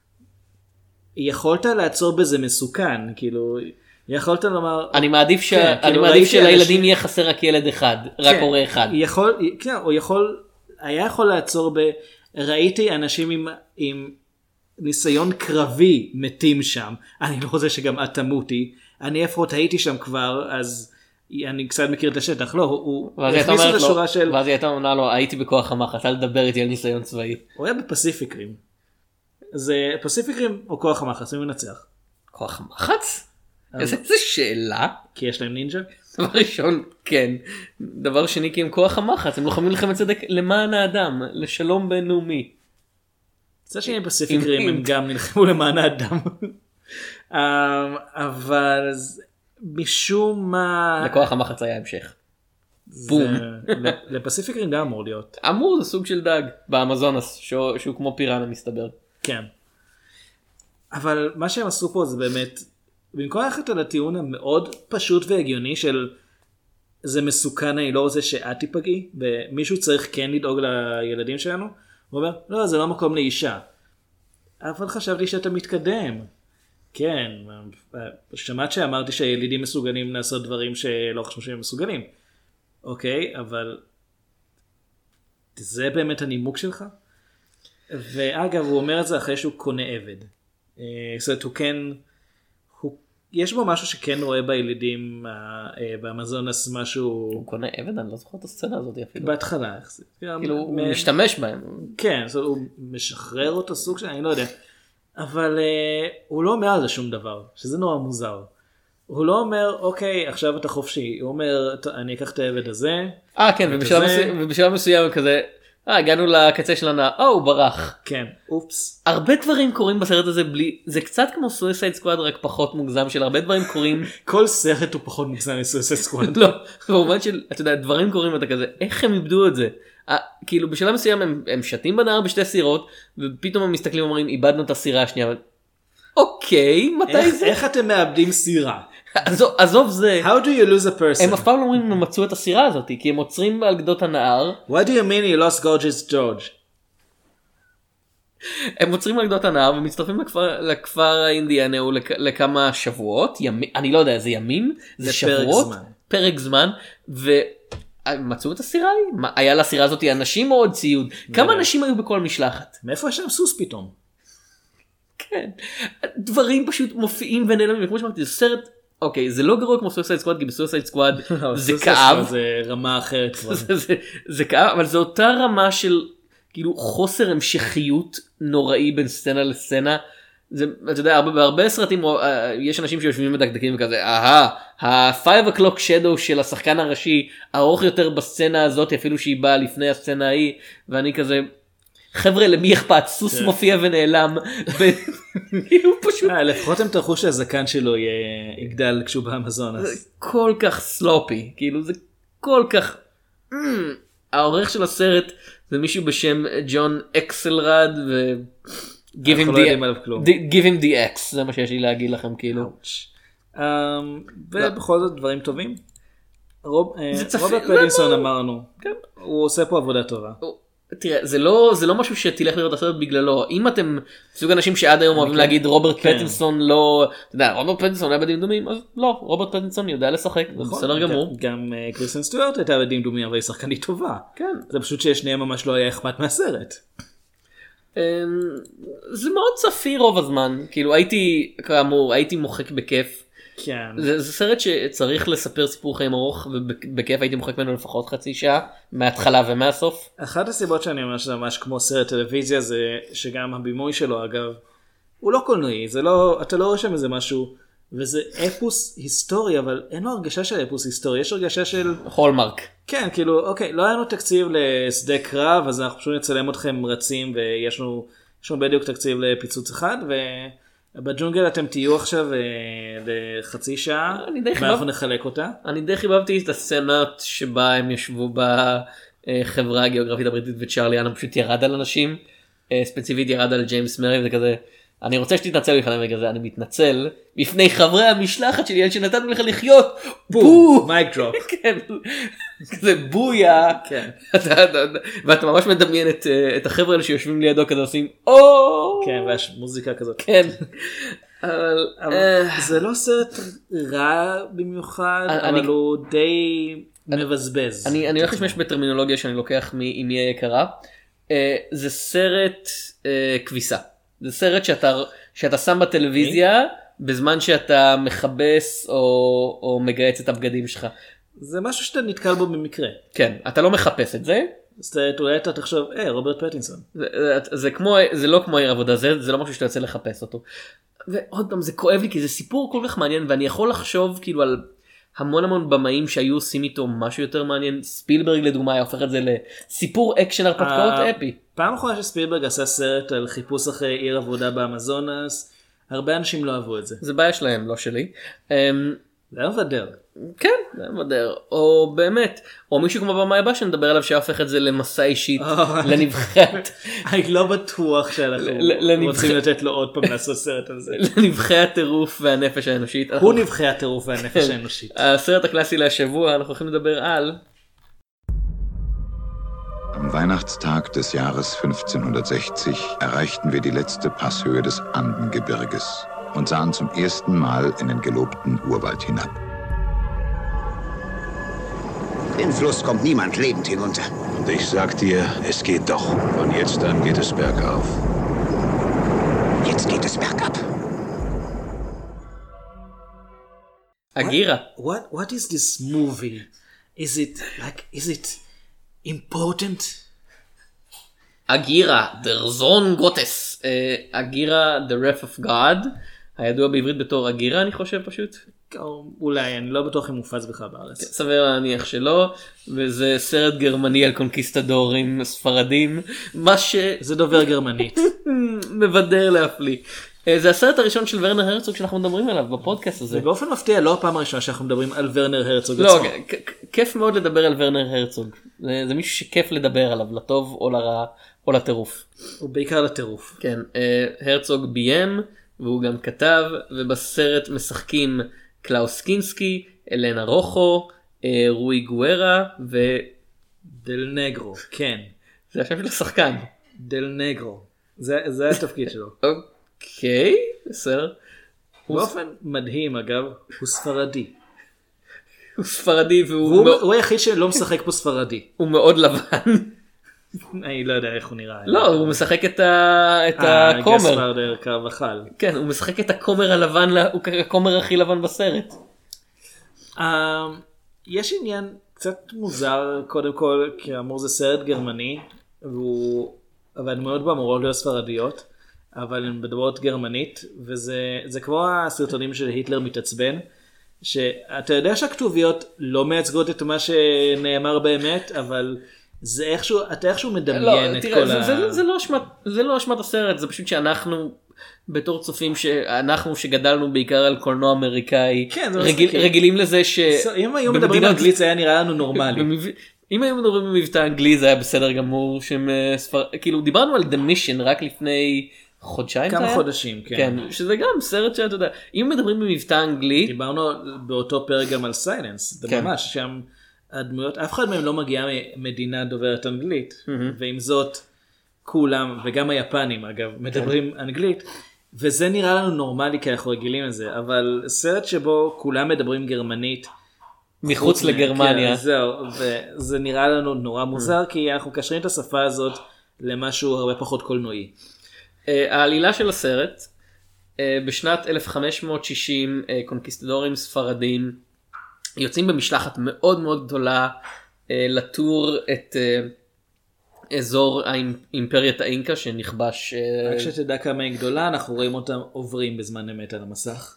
יכולת לעצור בזה מסוכן, כאילו, יכולת לומר... אני מעדיף, ש... כן, אני כאילו מעדיף שלילדים אנשים... יהיה חסר רק ילד אחד, רק כן, הורה אחד. יכול, כן, הוא יכול, היה יכול לעצור ב... ראיתי אנשים עם, עם ניסיון קרבי מתים שם, אני לא רוצה שגם את תמותי, אני לפחות הייתי שם כבר, אז אני קצת מכיר את השטח, לא, הוא הכניס את השורה של... ואז היא הייתה אומנה לו, הייתי בכוח המחץ, אל תדבר איתי על ניסיון צבאי. הוא היה בפסיפיק רים. זה פסיפיק רים או כוח המחץ, מי מנצח? כוח המחץ? איזה שאלה? כי יש להם נינג'ה? דבר ראשון, כן. דבר שני, כי הם כוח המחץ, הם לוחמים לכם את צדק למען האדם, לשלום בינלאומי. זה שני פסיפיק רים הם גם נלחמו למען האדם. אבל משום מה... לכוח המחץ היה המשך. בום. לפסיפיק רים גם אמור להיות. אמור, זה סוג של דג באמזונס, שהוא כמו פיראנה מסתבר. כן. אבל מה שהם עשו פה זה באמת, במקום ללכת על הטיעון המאוד פשוט והגיוני של זה מסוכן, אני לא רוצה שאת תיפגעי, ומישהו צריך כן לדאוג לילדים שלנו, הוא אומר, לא, זה לא מקום לאישה. אבל חשבתי שאתה מתקדם. כן, שמעת שאמרתי שהילידים מסוגלים לעשות דברים שלא חשבו שהם מסוגלים. אוקיי, אבל זה באמת הנימוק שלך? ואגב, הוא אומר את זה אחרי שהוא קונה עבד. זאת אומרת, הוא כן, הוא, יש בו משהו שכן רואה בילידים באמזונס משהו... הוא קונה עבד? אני לא זוכר את הסצנה הזאת אפילו. בהתחלה. כאילו, הוא משתמש בהם. כן, זאת אומרת, הוא משחרר אותו סוג של, אני לא יודע. אבל הוא לא אומר על זה שום דבר, שזה נורא מוזר. הוא לא אומר, אוקיי, עכשיו אתה חופשי. הוא אומר, אני אקח את העבד הזה. אה, כן, ובשלב מסוים כזה... אה, הגענו לקצה של הנאה, או, הוא ברח. כן, אופס. הרבה דברים קורים בסרט הזה בלי, זה קצת כמו Suicide Squad, רק פחות מוגזם של הרבה דברים קורים. כל סרט הוא פחות מוגזם מ-Suicide Squad. לא, במובן של, אתה יודע, דברים קורים ואתה כזה, איך הם איבדו את זה? כאילו, בשלב מסוים הם, הם שתים בנהר בשתי סירות, ופתאום הם מסתכלים ואומרים, איבדנו את הסירה השנייה. אוקיי, מתי זה? איך אתם מאבדים סירה? עזוב זה. How do you lose a person? הם אף פעם לא אומרים הם מצאו את הסירה הזאת, כי הם עוצרים על גדות הנהר. What do you mean you lost Gorgeous George? הם עוצרים על גדות הנהר ומצטרפים לכפר, לכפר האינדיאני הוא לכ, לכמה שבועות, ימ, אני לא יודע, זה ימים? זה, זה שבועות? פרק זמן. פרק זמן, ומצאו את הסירה? מה, היה לסירה הזאת אנשים או עוד ציוד? כמה אנשים היו בכל משלחת? מאיפה יש להם סוס פתאום? כן, דברים פשוט מופיעים ונעלמים, וכמו שאמרתי, זה סרט... אוקיי, זה לא גרוע כמו Suicide Squad, כי ב-Suicide Squad זה כאב. זה רמה אחרת. זה כאב, אבל זה אותה רמה של כאילו חוסר המשכיות נוראי בין סצנה לסצנה. זה, אתה יודע, בהרבה סרטים יש אנשים שיושבים מדקדקים וכזה, אהה, ה-five o'clock shadow של השחקן הראשי ארוך יותר בסצנה הזאת, אפילו שהיא באה לפני הסצנה ההיא, ואני כזה... חבר'ה, למי אכפת? סוס מופיע ונעלם. פשוט... לפחות הם תרחו שהזקן שלו יגדל כשהוא באמזון. זה כל כך סלופי. כאילו זה כל כך... העורך של הסרט זה מישהו בשם ג'ון אקסלרד ו... Give him the X. זה מה שיש לי להגיד לכם כאילו. ובכל זאת דברים טובים. רוברט פטינסון אמרנו. הוא עושה פה עבודה טובה. תראה, זה לא, זה לא משהו שתלך לראות הסרט בגללו. אם אתם סוג אנשים שעד היום אוהבים להגיד רוברט פטינסון לא, אתה יודע, רוברט פטינסון היה בדמדומים, אז לא, רוברט פטינסון יודע לשחק, זה בסדר גמור. גם קריסטן סטוארט הייתה בדמדומים, אבל היא שחקנית טובה. כן. זה פשוט ששניהם ממש לא היה אכפת מהסרט. זה מאוד צפי רוב הזמן, כאילו הייתי, כאמור, הייתי מוחק בכיף. כן. זה, זה סרט שצריך לספר סיפור חיים ארוך, ובכיף הייתי מוחק ממנו לפחות חצי שעה, מההתחלה ומהסוף. אחת הסיבות שאני אומר שזה ממש כמו סרט טלוויזיה, זה שגם הבימוי שלו, אגב, הוא לא קולנועי, זה לא, אתה לא רואה שם איזה משהו, וזה אפוס היסטורי, אבל אין לו הרגשה של אפוס היסטורי, יש הרגשה של... הולמרק. כן, כאילו, אוקיי, לא היה לנו תקציב לשדה קרב, אז אנחנו פשוט נצלם אתכם רצים, ויש לנו, יש לנו בדיוק תקציב לפיצוץ אחד, ו... בג'ונגל אתם תהיו עכשיו לחצי שעה, ואנחנו נחלק אותה. אני די חיבבתי את הסצנות שבה הם ישבו בחברה הגיאוגרפית הבריטית וצ'ארלי אנם פשוט ירד על אנשים, ספציפית ירד על ג'יימס מרי וזה כזה, אני רוצה שתתנצל בפני רגע זה, אני מתנצל בפני חברי המשלחת שלי שנתנו לך לחיות, בום, מייק דרופ. כן, כזה בויה, ואתה ממש מדמיין את החבר'ה האלה שיושבים לידו כזה עושים או, כן, ויש מוזיקה כזאת. כן, זה לא סרט רע במיוחד, אבל הוא די מבזבז. אני הולך לשמש בטרמינולוגיה שאני לוקח מאמי היקרה, זה סרט כביסה. זה סרט שאתה, שאתה שם בטלוויזיה בזמן שאתה מכבס או, או מגייץ את הבגדים שלך. זה משהו שאתה נתקל בו במקרה. כן, אתה לא מחפש את זה. אז אולי אתה תחשוב, היי, רוברט פטינסון. זה, זה, כמו, זה לא כמו עיר עבודה, זה, זה לא משהו שאתה יוצא לחפש אותו. ועוד פעם, זה כואב לי, כי זה סיפור כל כך מעניין, ואני יכול לחשוב כאילו על המון המון במאים שהיו עושים איתו משהו יותר מעניין. ספילברג לדוגמה היה הופך את זה לסיפור אקשן הרפתקאות אפי. פעם אחרונה שספילברג עשה סרט על חיפוש אחרי עיר עבודה באמזונס, הרבה אנשים לא אהבו את זה. זה בעיה שלהם, לא שלי. זה היה מבדר. כן, זה היה מבדר. או באמת, או מישהו כמו במאי הבא שנדבר עליו שהפך את זה למסע אישית לנבחרת. אני לא בטוח שאנחנו רוצים לתת לו עוד פעם לעשות סרט על זה. לנבחי הטירוף והנפש האנושית. הוא נבחי הטירוף והנפש האנושית. הסרט הקלאסי להשבוע, אנחנו הולכים לדבר על... Am Weihnachtstag des Jahres fünfzehnhundertsechzig erreichten wir die letzte Passhöhe des Andengebirges und sahen zum ersten Mal in den gelobten Urwald hinab. Den Fluss kommt niemand lebend hinunter. Und ich sag dir, es geht doch. Von jetzt an geht es bergauf. Jetzt geht es bergab. Agira. What, what, what is this movie? Is it like, is it important? אגירה, der Sohn Gottes. אגירה, the wrath of God. הידוע בעברית בתור אגירה, אני חושב פשוט. אולי, אני לא בטוח אם מופץ בכלל בארץ. סביר להניח שלא, וזה סרט גרמני על קונקיסטדורים ספרדים, מה ש... זה דובר גרמנית. מבדר להפליא. זה הסרט הראשון של ורנר הרצוג שאנחנו מדברים עליו בפודקאסט הזה. ובאופן מפתיע, לא הפעם הראשונה שאנחנו מדברים על ורנר הרצוג עצמו. לא, כיף מאוד לדבר על ורנר הרצוג. זה מישהו שכיף לדבר עליו, לטוב או לרע או לטירוף. ובעיקר לטירוף. כן, הרצוג ביים, והוא גם כתב, ובסרט משחקים קלאוס קינסקי, אלנה רוחו, רוי גוארה ו... דל נגרו, כן. זה השם של השחקן. דל נגרו. זה, זה התפקיד שלו. אוקיי, בסדר. באופן מדהים אגב, הוא ספרדי. הוא ספרדי והוא... הוא, מאוד... הוא היחיד שלא משחק פה ספרדי. הוא מאוד לבן. אני לא יודע איך הוא נראה. לא, הוא משחק את הכומר. גספרדר קרבחל. כן, הוא משחק את הכומר הלבן, הוא הכומר הכי לבן בסרט. יש עניין קצת מוזר, קודם כל, כי אמור זה סרט גרמני, והדמויות באמורות להיות ספרדיות, אבל הן מדברות גרמנית, וזה כמו הסרטונים של היטלר מתעצבן, שאתה יודע שהכתוביות לא מייצגות את מה שנאמר באמת, אבל... זה איכשהו, אתה איכשהו מדמיין לא, את תראה, כל זה, ה... זה, זה, לא אשמת, זה לא אשמת הסרט, זה פשוט שאנחנו בתור צופים שאנחנו שגדלנו בעיקר על קולנוע אמריקאי, כן, רגיל, רגילים לזה ש... אם היו מדברים אנגלית זה היה נראה לנו נורמלי. במב... אם היו מדברים במבטא אנגלי זה היה בסדר גמור, שהם ספר... כאילו דיברנו על The Mission רק לפני חודשיים. כמה חודשים, כן. כן, שזה גם סרט שאתה יודע, אם מדברים במבטא אנגלי... דיברנו באותו פרק גם על סיילנס, זה כן. ממש, שם... הדמויות, אף אחד מהם לא מגיעה ממדינה דוברת אנגלית, mm-hmm. ועם זאת כולם, וגם היפנים אגב, מדברים כן. אנגלית, וזה נראה לנו נורמלי כי אנחנו רגילים לזה, אבל סרט שבו כולם מדברים גרמנית, מחוץ לגרמניה, כן, זהו, וזה נראה לנו נורא מוזר, mm-hmm. כי אנחנו קשרים את השפה הזאת למשהו הרבה פחות קולנועי. Uh, העלילה של הסרט, uh, בשנת אלף חמש מאות שישים, uh, קונקיסטדורים ספרדים, יוצאים במשלחת מאוד מאוד גדולה אה, לטור את אה, אזור האימפריית האינקה שנכבש. אה... רק שתדע כמה היא גדולה, אנחנו רואים אותם עוברים בזמן אמת על המסך.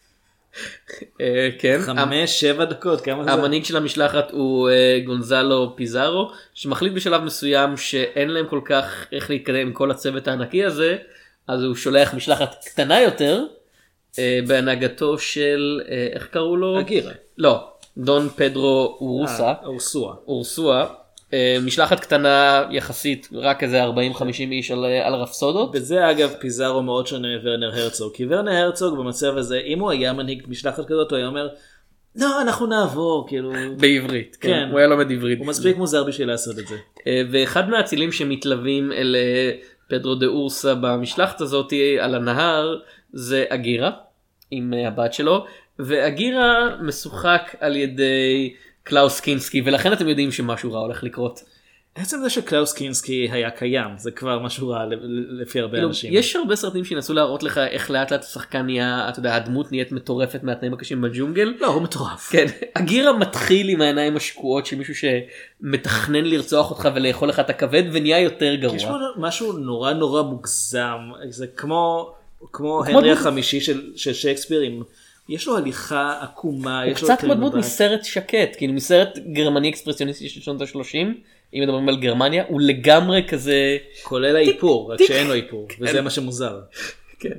אה, כן. חמש, שבע דקות, כמה זה? המנהיג של המשלחת הוא אה, גונזלו פיזארו, שמחליט בשלב מסוים שאין להם כל כך איך להתקדם עם כל הצוות הענקי הזה, אז הוא שולח משלחת קטנה יותר, בהנהגתו של, איך קראו לו? אגירה. לא, דון פדרו אורוסה. אורסואה. אורסואה. משלחת קטנה יחסית, רק איזה ארבעים חמישים איש על, על רפסודות. וזה אגב פיזארו מאוד שונה מוורנר הרצוג. כי וורנר הרצוג במצב הזה, אם הוא היה מנהיג משלחת כזאת, הוא היה אומר, לא, אנחנו נעבור, כאילו. בעברית, כן. כן. הוא היה לומד עברית. הוא מספיק מוזר בשביל לעשות את זה. ואחד מהאצילים שמתלווים אל פדרו דה אורסה במשלחת הזאת על הנהר, זה אגירה. עם הבת שלו, ואגירה משוחק על ידי קלאוס קינסקי, ולכן אתם יודעים שמשהו רע הולך לקרות. עצם זה שקלאוס קינסקי היה קיים, זה כבר משהו רע לפי הרבה אנשים. יש הרבה סרטים שינסו להראות לך איך לאט לאט השחקן נהיה, אתה יודע, הדמות נהיית מטורפת מהתנאים הקשים בג'ונגל. לא, הוא מטורף. כן, הגירה מתחיל עם העיניים השקועות של מישהו שמתכנן לרצוח אותך ולאכול לך את הכבד ונהיה יותר גרוע. יש משהו נורא נורא מוגזם, זה כמו, כמו הנרי החמישי של, של שייקספיר, עם, יש לו הליכה עקומה. הוא קצת כמו דמות מסרט שקט, כאילו מסרט גרמני אקספרסיוניסטי של שנות ה-שלושים. אם מדברים על גרמניה, הוא לגמרי כזה... כולל האיפור, רק שאין לו איפור, וזה מה שמוזר. כן.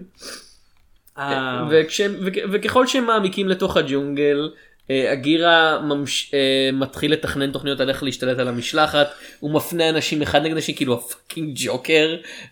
וככל שהם מעמיקים לתוך הג'ונגל, הגירה מתחיל לתכנן תוכניות על איך להשתלט על המשלחת, הוא מפנה אנשים אחד נגד השני, כאילו הפאקינג ג'וקר,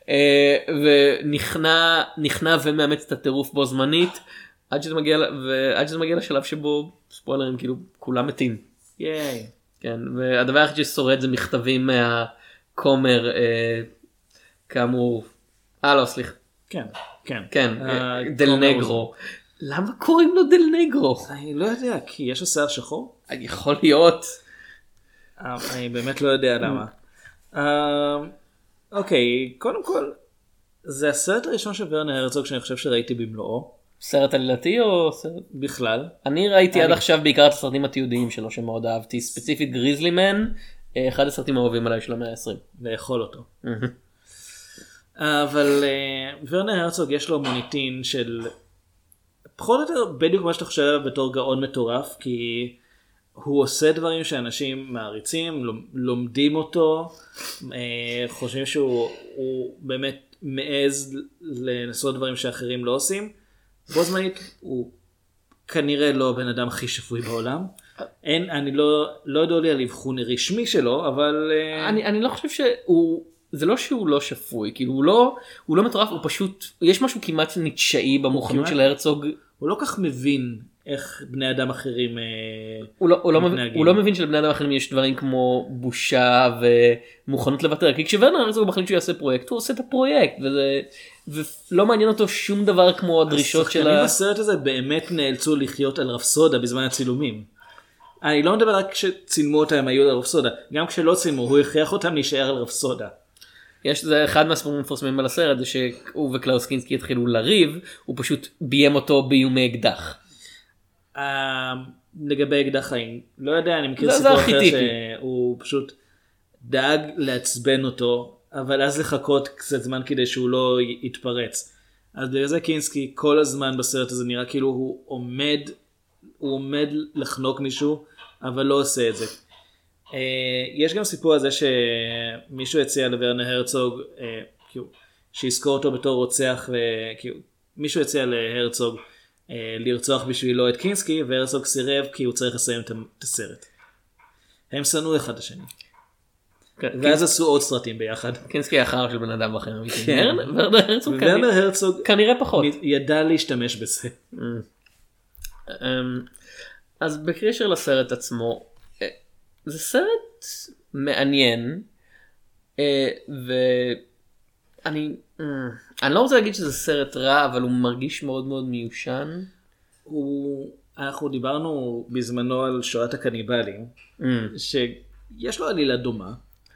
ונכנע ומאמץ את הטירוף בו זמנית, עד שזה מגיע לשלב שבו, ספוילרים, כאילו, כולם מתים. ייי. כן, והדבר היחיד ששורד זה מכתבים מהכומר, אה, כאמור, אה לא סליחה. כן, כן. כן, אה, דל נגרו. למה קוראים לו דל נגרו? אני לא יודע, כי יש לו שיער שחור? יכול להיות. אה, אני באמת לא יודע למה. אה, אוקיי, קודם כל, זה הסרט הראשון של ורנר הרצוג שאני חושב שראיתי במלואו. סרט עלילתי או סרט? בכלל. אני ראיתי עד עכשיו בעיקר את הסרטים התיעודיים שלו שמאוד אהבתי, ספציפית גריזלי מן, אחד הסרטים האהובים עליי של המאה ה-עשרים. לאכול אותו. אבל ורנר הרצוג יש לו מוניטין של פחות או יותר בדיוק מה שאתה חושב בתור גאון מטורף, כי הוא עושה דברים שאנשים מעריצים, לומדים אותו, חושבים שהוא באמת מעז לנסות דברים שאחרים לא עושים. בו זמנית הוא כנראה לא הבן אדם הכי שפוי בעולם. אין, אני לא, לא יודע לי על אבחון רשמי שלו, אבל... אני, אני לא חושב שהוא, זה לא שהוא לא שפוי, כאילו הוא לא, הוא לא מטורף, הוא פשוט, יש משהו כמעט ניטשאי במוכנות של הרצוג. הוא לא כך מבין איך בני אדם אחרים הוא לא, הוא לא, מבין, הוא לא מבין שלבני אדם אחרים יש דברים כמו בושה ומוכנות לוותר, כי כשוורנר הרצוג מחליט שהוא יעשה פרויקט, הוא עושה את הפרויקט, וזה... ולא מעניין אותו שום דבר כמו הדרישות של ה... השחקנים בסרט הזה באמת נאלצו לחיות על רפסודה בזמן הצילומים. אני לא מדבר רק כשצילמו אותם הם היו על רפסודה, גם כשלא צילמו הוא הכריח אותם להישאר על רפסודה. יש, זה אחד מהספרים המפורסמים על הסרט, זה שהוא וקלאוס קינסקי התחילו לריב, הוא פשוט ביים אותו באיומי אקדח. לגבי אקדח חיים, לא יודע, אני מכיר סיפור אחר שהוא פשוט דאג לעצבן אותו, אבל אז לחכות קצת זמן כדי שהוא לא יתפרץ. אז בגלל זה קינסקי כל הזמן בסרט הזה נראה כאילו הוא עומד, הוא עומד לחנוק מישהו, אבל לא עושה את זה. יש גם סיפור הזה שמישהו הציע לוורנר הרצוג, שיזכור אותו בתור רוצח, מישהו הציע להרצוג לרצוח בשבילו את קינסקי, והרצוג סירב כי הוא צריך לסיים את הסרט. הם שנאו אחד השני. ואז עשו עוד סרטים ביחד. קינסקי האחר של בן אדם אחר. ורנר הרצוג כנראה פחות. ידע להשתמש בזה. אז בקשר לסרט עצמו, זה סרט מעניין, ואני אני לא רוצה להגיד שזה סרט רע, אבל הוא מרגיש מאוד מאוד מיושן. אנחנו דיברנו בזמנו על שואת הקניבלים, שיש לו עלילה דומה.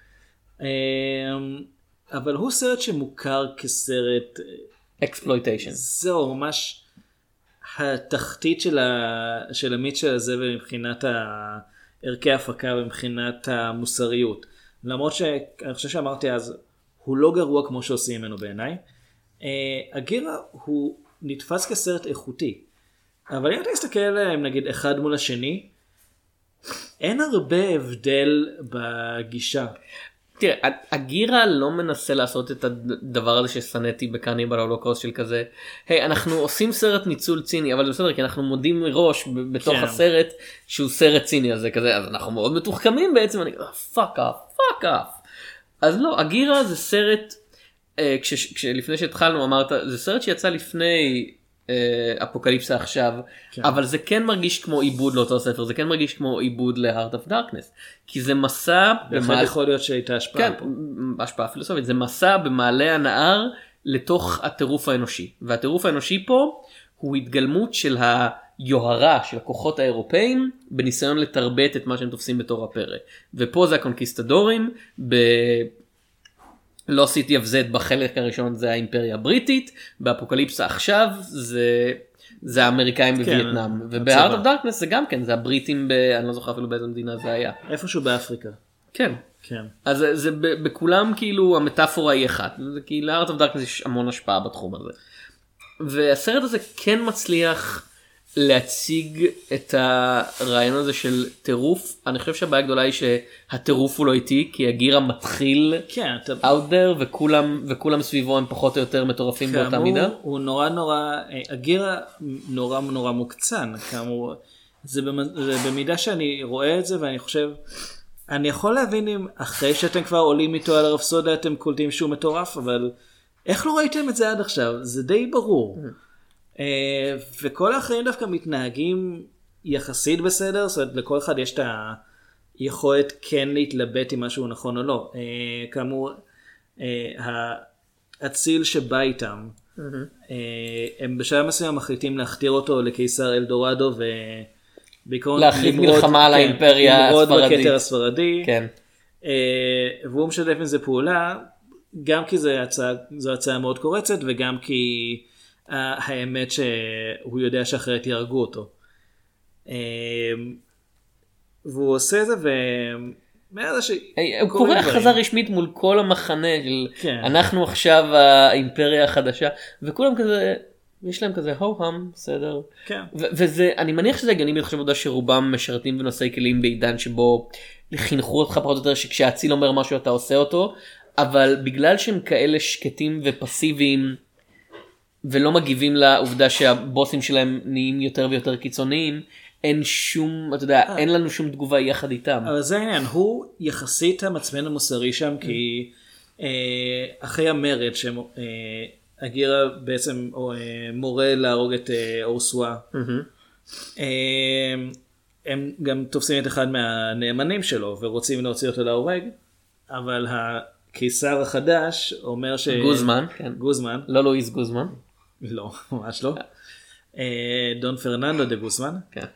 אבל הוא סרט שמוכר כסרט אקספלויטיישן. זהו, ממש התחתית של, ה... של המיטשל הזה מבחינת ערכי ההפקה ומבחינת המוסריות. למרות שאני חושב שאמרתי אז, הוא לא גרוע כמו שעושים ממנו בעיניי. הגירה הוא נתפס כסרט איכותי. אבל אם אתה מסתכל עליהם נגיד אחד מול השני, אין הרבה הבדל בגישה. תראה, הגירה לא מנסה לעשות את הדבר הזה שסנאתי בקניבל הולוקוסט של כזה, היי, אנחנו עושים סרט ניצול ציני, אבל זה בסדר, כי אנחנו מודים מראש בתוך הסרט שהוא סרט ציני, אז זה כזה, אז אנחנו מאוד מתוחכמים בעצם, אני כזה, פאק אפ, פאק אפ. אז לא, הגירה זה סרט, כשלפני שהתחלנו אמרת, זה סרט שיצא לפני אפוקליפסה עכשיו, כן. אבל זה כן מרגיש כמו עיבוד לאותו ספר, זה כן מרגיש כמו עיבוד ל-Heart of Darkness, כי זה מסע, במעלה... יכול להיות שהייתה השפעה כן, פה. השפעה פילוסופית, זה מסע במעלה הנהר לתוך הטירוף האנושי, והטירוף האנושי פה הוא התגלמות של היוהרה של הכוחות האירופאים בניסיון לתרבט את מה שהם תופסים בתור הפרא. ופה זה הקונקיסטדורים, ב... לא סיטי אף זד בחלק הראשון זה האימפריה הבריטית, באפוקליפסה עכשיו זה, זה האמריקאים כן, בווייטנאם, ובהארט אוף דארקנס זה גם כן, זה הבריטים, ב... אני לא זוכר אפילו באיזה מדינה זה היה. איפשהו באפריקה. כן. כן. אז זה, זה ב... בכולם כאילו המטאפורה היא אחת, כי להארט אוף דארקנס יש המון השפעה בתחום הזה. והסרט הזה כן מצליח להציג את הרעיון הזה של טירוף. אני חושב שהבעיה הגדולה היא שהטירוף הוא לא איטי, כי הגירה מתחיל כן, אתה... out there וכולם, וכולם סביבו הם פחות או יותר מטורפים באותה הוא, מידה. הוא נורא נורא, הגירה נורא נורא מוקצן, כאמור, זה, במ... זה במידה שאני רואה את זה ואני חושב, אני יכול להבין אם אחרי שאתם כבר עולים איתו על הרפסודה אתם קולטים שהוא מטורף, אבל איך לא ראיתם את זה עד עכשיו? זה די ברור. וכל האחרים דווקא מתנהגים יחסית בסדר, זאת אומרת לכל אחד יש את היכולת כן להתלבט אם משהו נכון או לא. כאמור, הציל שבא איתם, הם בשלב מסוים מחליטים להכתיר אותו לקיסר אלדורדו ובעיקרון להחליט מלחמה על האימפריה הספרדית. למרוד בכתר הספרדי. כן. והוא משתף עם זה פעולה, גם כי זו הצעה מאוד קורצת וגם כי האמת שהוא יודע שאחרת יהרגו אותו. והוא עושה את זה ומאז ש... הוא קורא הכרזה רשמית מול כל המחנה של אנחנו עכשיו האימפריה החדשה, וכולם כזה, יש להם כזה הו-הם, בסדר. וזה, אני מניח שזה הגיוני בהתחשב עובדה שרובם משרתים בנושאי כלים בעידן שבו חינכו אותך פחות או יותר שכשהציל אומר משהו אתה עושה אותו, אבל בגלל שהם כאלה שקטים ופסיביים, ולא מגיבים לעובדה שהבוסים שלהם נהיים יותר ויותר קיצוניים, אין שום, אתה יודע, אין לנו שום תגובה יחד איתם. אבל זה העניין, הוא יחסית המצמן המוסרי שם, כי אחרי המרד שהגירה בעצם מורה להרוג את אורסווה, הם גם תופסים את אחד מהנאמנים שלו, ורוצים להוציא אותו להורג, אבל הקיסר החדש אומר ש... גוזמן, כן. גוזמן. לא לואיס גוזמן. לא, ממש לא. דון פרננדו דה גוסמן.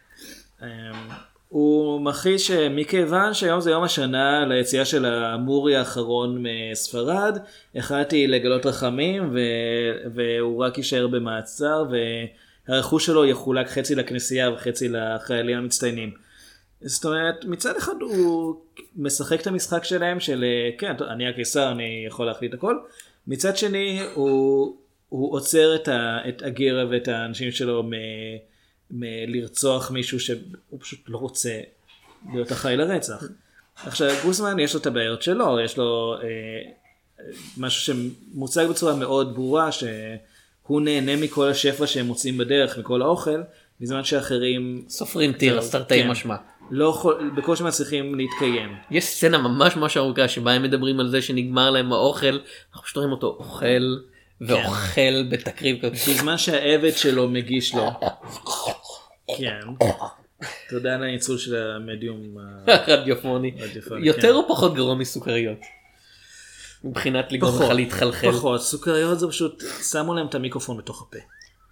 הוא מכריז שמכיוון שהיום זה יום השנה ליציאה של המורי האחרון מספרד, החלטתי לגלות רחמים והוא רק יישאר במעצר והרכוש שלו יחולק חצי לכנסייה וחצי לחיילים המצטיינים. זאת אומרת, מצד אחד הוא משחק את המשחק שלהם של כן, אני הקיסר, אני יכול להחליט הכל. מצד שני הוא הוא עוצר את, ה, את הגירה ואת האנשים שלו מ, מלרצוח מישהו שהוא פשוט לא רוצה להיות אחראי לרצח. עכשיו, גוסמן יש לו את הבעיות שלו, יש לו אה, משהו שמוצג בצורה מאוד ברורה, שהוא נהנה מכל השפע שהם מוצאים בדרך, מכל האוכל, בזמן שאחרים... סופרים טיר, סתרתי כן, משמע. לא, בקושי מצליחים להתקיים. יש סצנה ממש ממש ארוכה שבה הם מדברים על זה שנגמר להם האוכל, אנחנו פשוט רואים אותו אוכל... ואוכל בתקריב כזה. בזמן שהעבד שלו מגיש לו. כן. תודה על הניצול של המדיום הרדיופוני. יותר או פחות גרוע מסוכריות? מבחינת לגרום לך להתחלחל. פחות. סוכריות זה פשוט, שמו להם את המיקרופון בתוך הפה.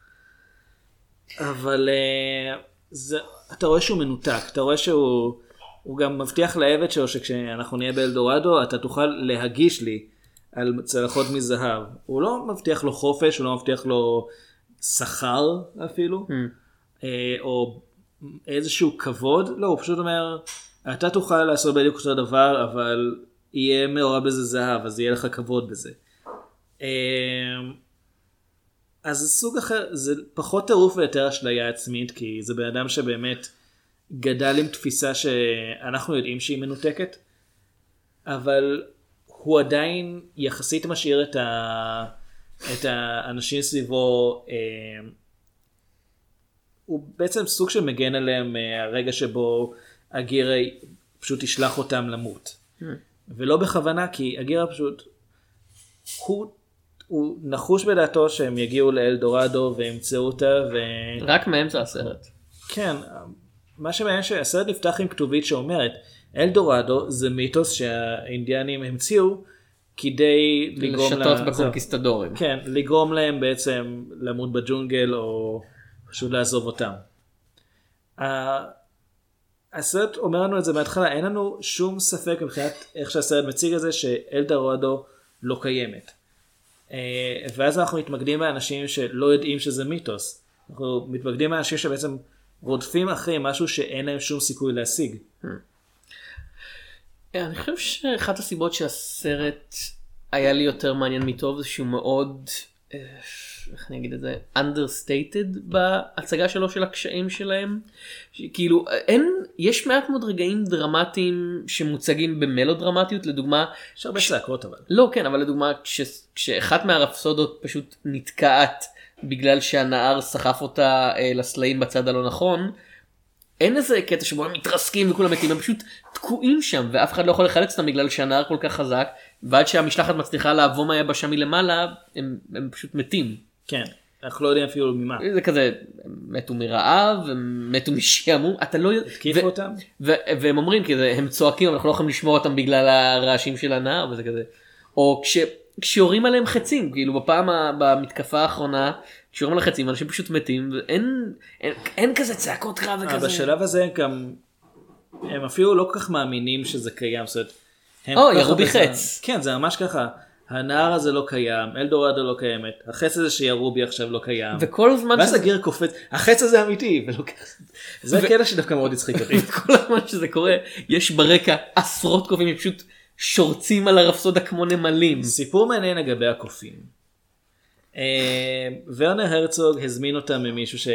אבל אתה רואה שהוא מנותק. אתה רואה שהוא גם מבטיח לעבד שלו שכשאנחנו נהיה באלדורדו אתה תוכל להגיש לי על צלחות מזהב. הוא לא מבטיח לו חופש, הוא לא מבטיח לו שכר אפילו, mm. או איזשהו כבוד. לא, הוא פשוט אומר, אתה תוכל לעשות בדיוק אותו דבר, אבל יהיה מעורב בזה זהב, אז יהיה לך כבוד בזה. אז זה סוג אחר, זה פחות טירוף ויותר אשליה עצמית, כי זה בן אדם שבאמת גדל עם תפיסה שאנחנו יודעים שהיא מנותקת, אבל הוא עדיין יחסית משאיר את, ה... את האנשים סביבו, אה... הוא בעצם סוג שמגן עליהם מהרגע שבו הגירה פשוט ישלח אותם למות. Hmm. ולא בכוונה, כי הגירה פשוט, הוא, הוא נחוש בדעתו שהם יגיעו לאלדורדו וימצאו אותה. ו... רק מאמצע הסרט. כן, מה שמעניין שהסרט נפתח עם כתובית שאומרת, אלדורדו זה מיתוס שהאינדיאנים המציאו כדי לגרום לשתות לה... בקונקיסטדורים. כן, לגרום להם בעצם למות בג'ונגל או פשוט לעזוב אותם. הסרט אומר לנו את זה מההתחלה, אין לנו שום ספק מבחינת איך שהסרט מציג את זה שאלדורדו לא קיימת. ואז אנחנו מתמקדים באנשים שלא יודעים שזה מיתוס. אנחנו מתמקדים באנשים שבעצם רודפים אחרי משהו שאין להם שום סיכוי להשיג. אני חושב שאחת הסיבות שהסרט היה לי יותר מעניין מטוב זה שהוא מאוד, איך אני אגיד את זה, understated בהצגה שלו של הקשיים שלהם. כאילו אין, יש מעט מאוד רגעים דרמטיים שמוצגים במלודרמטיות, לדוגמה. יש הרבה צעקות אבל. לא, כן, אבל לדוגמה כש, כשאחת מהרפסודות פשוט נתקעת בגלל שהנער סחף אותה אה, לסלעים בצד הלא נכון, אין איזה קטע שבו הם מתרסקים וכולם מתים, הם פשוט תקועים שם ואף אחד לא יכול לחלץ אותם בגלל שהנער כל כך חזק, ועד שהמשלחת מצליחה לעבור מהיבשה מלמעלה הם, הם פשוט מתים. כן, אנחנו לא יודעים אפילו ממה. זה כזה, הם מתו מרעב, הם מתו משעמום, אתה לא יודע. התקיפו אותם? ו- והם אומרים כזה, הם צועקים, אבל אנחנו לא יכולים לשמוע אותם בגלל הרעשים של הנער, וזה כזה. או כש... כשיורים עליהם חצים, כאילו בפעם, במתקפה האחרונה, כשיורים על החצים, אנשים פשוט מתים, ואין אין, אין כזה צעקות קרב וכזה. בשלב הזה גם, הם אפילו לא כל כך מאמינים שזה קיים, זאת אומרת, או, ירו בי חץ. כן, זה ממש ככה, הנער הזה לא קיים, אלדורדו לא קיימת, החץ הזה שירו בי עכשיו לא קיים. וכל הזמן ואז הגיר קופץ, החץ הזה אמיתי, ולא ככה. זה הקטע שדווקא מאוד הצחיק אותי. כל הזמן שזה קורה, יש ברקע עשרות קופים, פשוט שורצים על הרפסודה כמו נמלים. סיפור מעניין לגבי הקופים. ורנר הרצוג הזמין אותם ממישהו ש...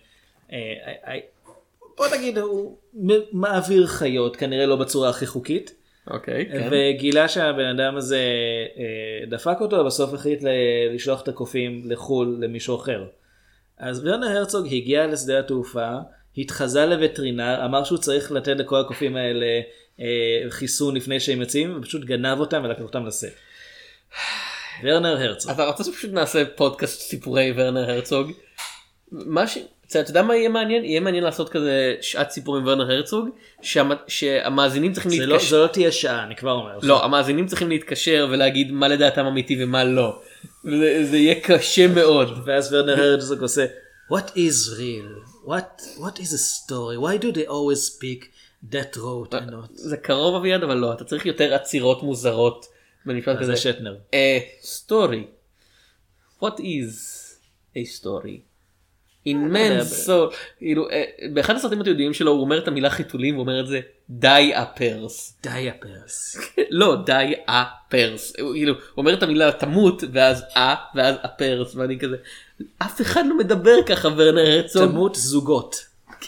בוא נגיד, הוא מעביר חיות, כנראה לא בצורה הכי חוקית. אוקיי, כן. וגילה שהבן אדם הזה דפק אותו, ובסוף החליט לשלוח את הקופים לחול למישהו אחר. אז ורנר הרצוג הגיע לשדה התעופה, התחזה לווטרינר, אמר שהוא צריך לתת לכל הקופים האלה חיסון לפני שהם יוצאים, ופשוט גנב אותם ולקח אותם לסט. ורנר הרצוג. אתה רוצה שפשוט נעשה פודקאסט סיפורי ורנר הרצוג? מה ש... אתה יודע מה יהיה מעניין? יהיה מעניין לעשות כזה שעת סיפור עם ורנר הרצוג, שהמאזינים צריכים להתקשר. זה לא תהיה שעה, אני כבר אומר. לא, המאזינים צריכים להתקשר ולהגיד מה לדעתם אמיתי ומה לא. זה יהיה קשה מאוד. ואז ורנר הרצוג עושה, What is real? What What is a story? Why do they always speak that road and not? זה קרוב אביעד, אבל לא. אתה צריך יותר עצירות מוזרות במשפט כזה. זה שטנר. A story. What is a story? In man's soul. באחד הסרטים התיעודיים שלו הוא אומר את המילה חיתולים, הוא אומר את זה diapers. diapers. לא, diapers. הוא אומר את המילה תמות, ואז a, ואז apers, ואני כזה, אף אחד לא מדבר ככה ורנר הרצוג. תמות זוגות.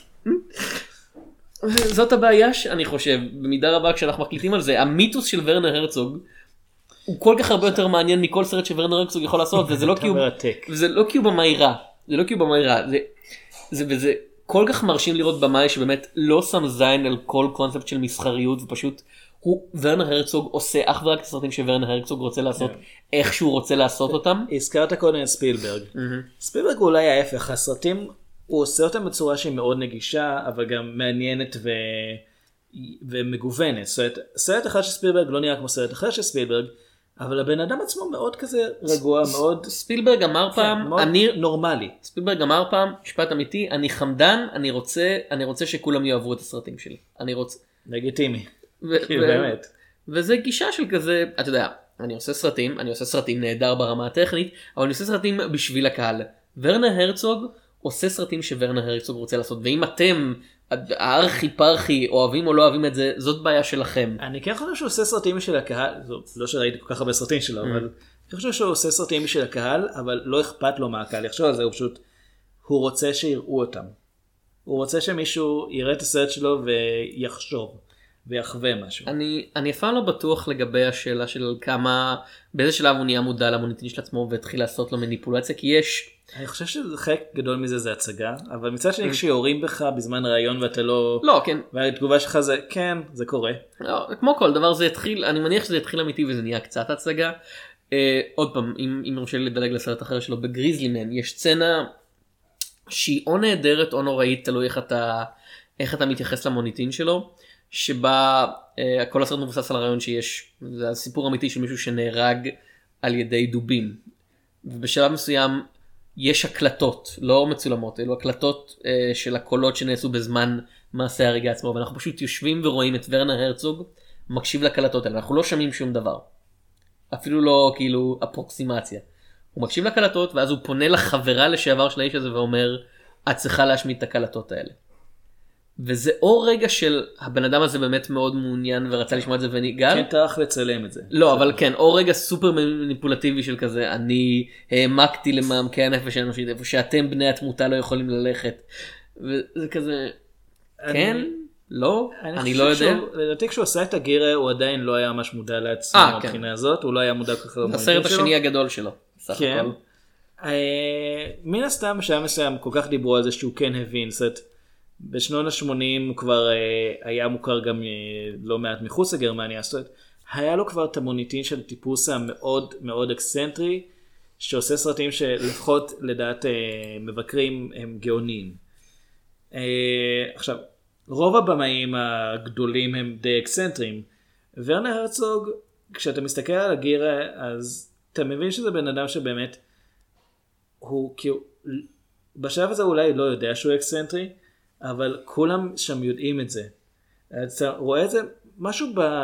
זאת הבעיה שאני חושב, במידה רבה כשאנחנו מקליטים על זה, המיתוס של ורנר הרצוג, הוא כל כך הרבה יותר מעניין מכל סרט שוורנר הרצוג יכול לעשות, וזה לא כי הוא במאי רע. זה לא כי הוא במאי רע, זה, זה, וזה כל כך מרשים לראות במאי שבאמת לא שם זין על כל קונספט של מסחריות, ופשוט הוא, ורנר הרצוג עושה אך ורק את הסרטים שוורנר הרצוג רוצה לעשות, איך שהוא רוצה לעשות אותם. הזכרת קודם את ספילברג. ספילברג הוא אולי ההפך, הסרטים, הוא עושה אותם בצורה שהיא מאוד נגישה, אבל גם מעניינת ו... ומגוונת. זאת אומרת, סרט אחד של ספילברג לא נראה כמו סרט אחר של ספילברג, אבל הבן אדם עצמו מאוד כזה רגוע, מאוד... ספילברג אמר פעם, אני נורמלי. ספילברג אמר פעם, משפט אמיתי, אני חמדן, אני רוצה, אני רוצה שכולם יאהבו את הסרטים שלי. אני רוצה... לגיטימי. באמת. וזה גישה של כזה, אתה יודע, אני עושה סרטים, אני עושה סרטים נהדר ברמה הטכנית, אבל אני עושה סרטים בשביל הקהל. ורנר הרצוג עושה סרטים שוורנר הרצוג רוצה לעשות, ואם אתם... הארכי פרחי אוהבים או לא אוהבים את זה, זאת בעיה שלכם. אני כן חושב שהוא עושה סרטים בשביל הקהל, לא שראיתי כל כך הרבה סרטים שלו, אבל אני חושב שהוא עושה סרטים בשביל הקהל, אבל לא אכפת לו מהקהל, יחשוב על זה, הוא פשוט, הוא רוצה שיראו אותם. הוא רוצה שמישהו יראה את הסרט שלו ויחשוב, ויחווה משהו. אני, אני אפילו לא בטוח לגבי השאלה של כמה, באיזה שלב הוא נהיה מודע למוניטין של עצמו והתחיל לעשות לו מניפולציה, כי יש... אני חושב שחלק גדול מזה זה הצגה, אבל מצד שני כשיורים בך בזמן רעיון ואתה לא... לא, כן. והתגובה שלך זה, כן, זה קורה. לא, כמו כל דבר זה התחיל, אני מניח שזה התחיל אמיתי וזה נהיה קצת הצגה. אה, עוד פעם, אם, אם נרשה לי לדלג לסרט אחר שלו, בגריזלימן יש סצנה שהיא או נהדרת או נוראית, תלוי איך אתה, איך אתה מתייחס למוניטין שלו, שבה אה, כל הסרט מבוסס על הרעיון שיש, זה הסיפור אמיתי של מישהו שנהרג על ידי דובים. ובשלב מסוים, יש הקלטות, לא מצולמות, אלו הקלטות אה, של הקולות שנעשו בזמן מעשה ההריגה עצמו, ואנחנו פשוט יושבים ורואים את ורנר הרצוג מקשיב לקלטות האלה, אנחנו לא שומעים שום דבר. אפילו לא כאילו אפרוקסימציה. הוא מקשיב לקלטות ואז הוא פונה לחברה לשעבר של האיש הזה ואומר, את צריכה להשמיד את הקלטות האלה. וזה או רגע של הבן אדם הזה באמת מאוד מעוניין ורצה לשמוע את זה ונגל. כן, טרח לצלם את זה. לא, אבל כן, או רגע סופר מניפולטיבי של כזה, אני העמקתי למעמקי הנפש האנושית, איפה שאתם בני התמותה לא יכולים ללכת. וזה כזה, כן, לא, אני לא יודע. לדעתי כשהוא עשה את הגירה הוא עדיין לא היה ממש מודע לעצמו מבחינה הזאת, הוא לא היה מודע ככה. הסרט השני הגדול שלו, סך הכל. מן הסתם בשעה מסוים כל כך דיברו על זה שהוא כן הבין, זאת בשנות ה-שמונים הוא כבר היה מוכר גם לא מעט מחוץ לגרמניה, זאת אומרת, היה לו כבר את המוניטין של טיפוס המאוד מאוד אקסצנטרי, שעושה סרטים שלפחות לדעת מבקרים הם גאונים. עכשיו, רוב הבמאים הגדולים הם די אקסצנטרים. ורנר הרצוג, כשאתה מסתכל על הגירה, אז אתה מבין שזה בן אדם שבאמת, הוא כאילו, בשלב הזה אולי לא יודע שהוא אקסצנטרי, אבל כולם שם יודעים את זה. אתה רואה את זה, משהו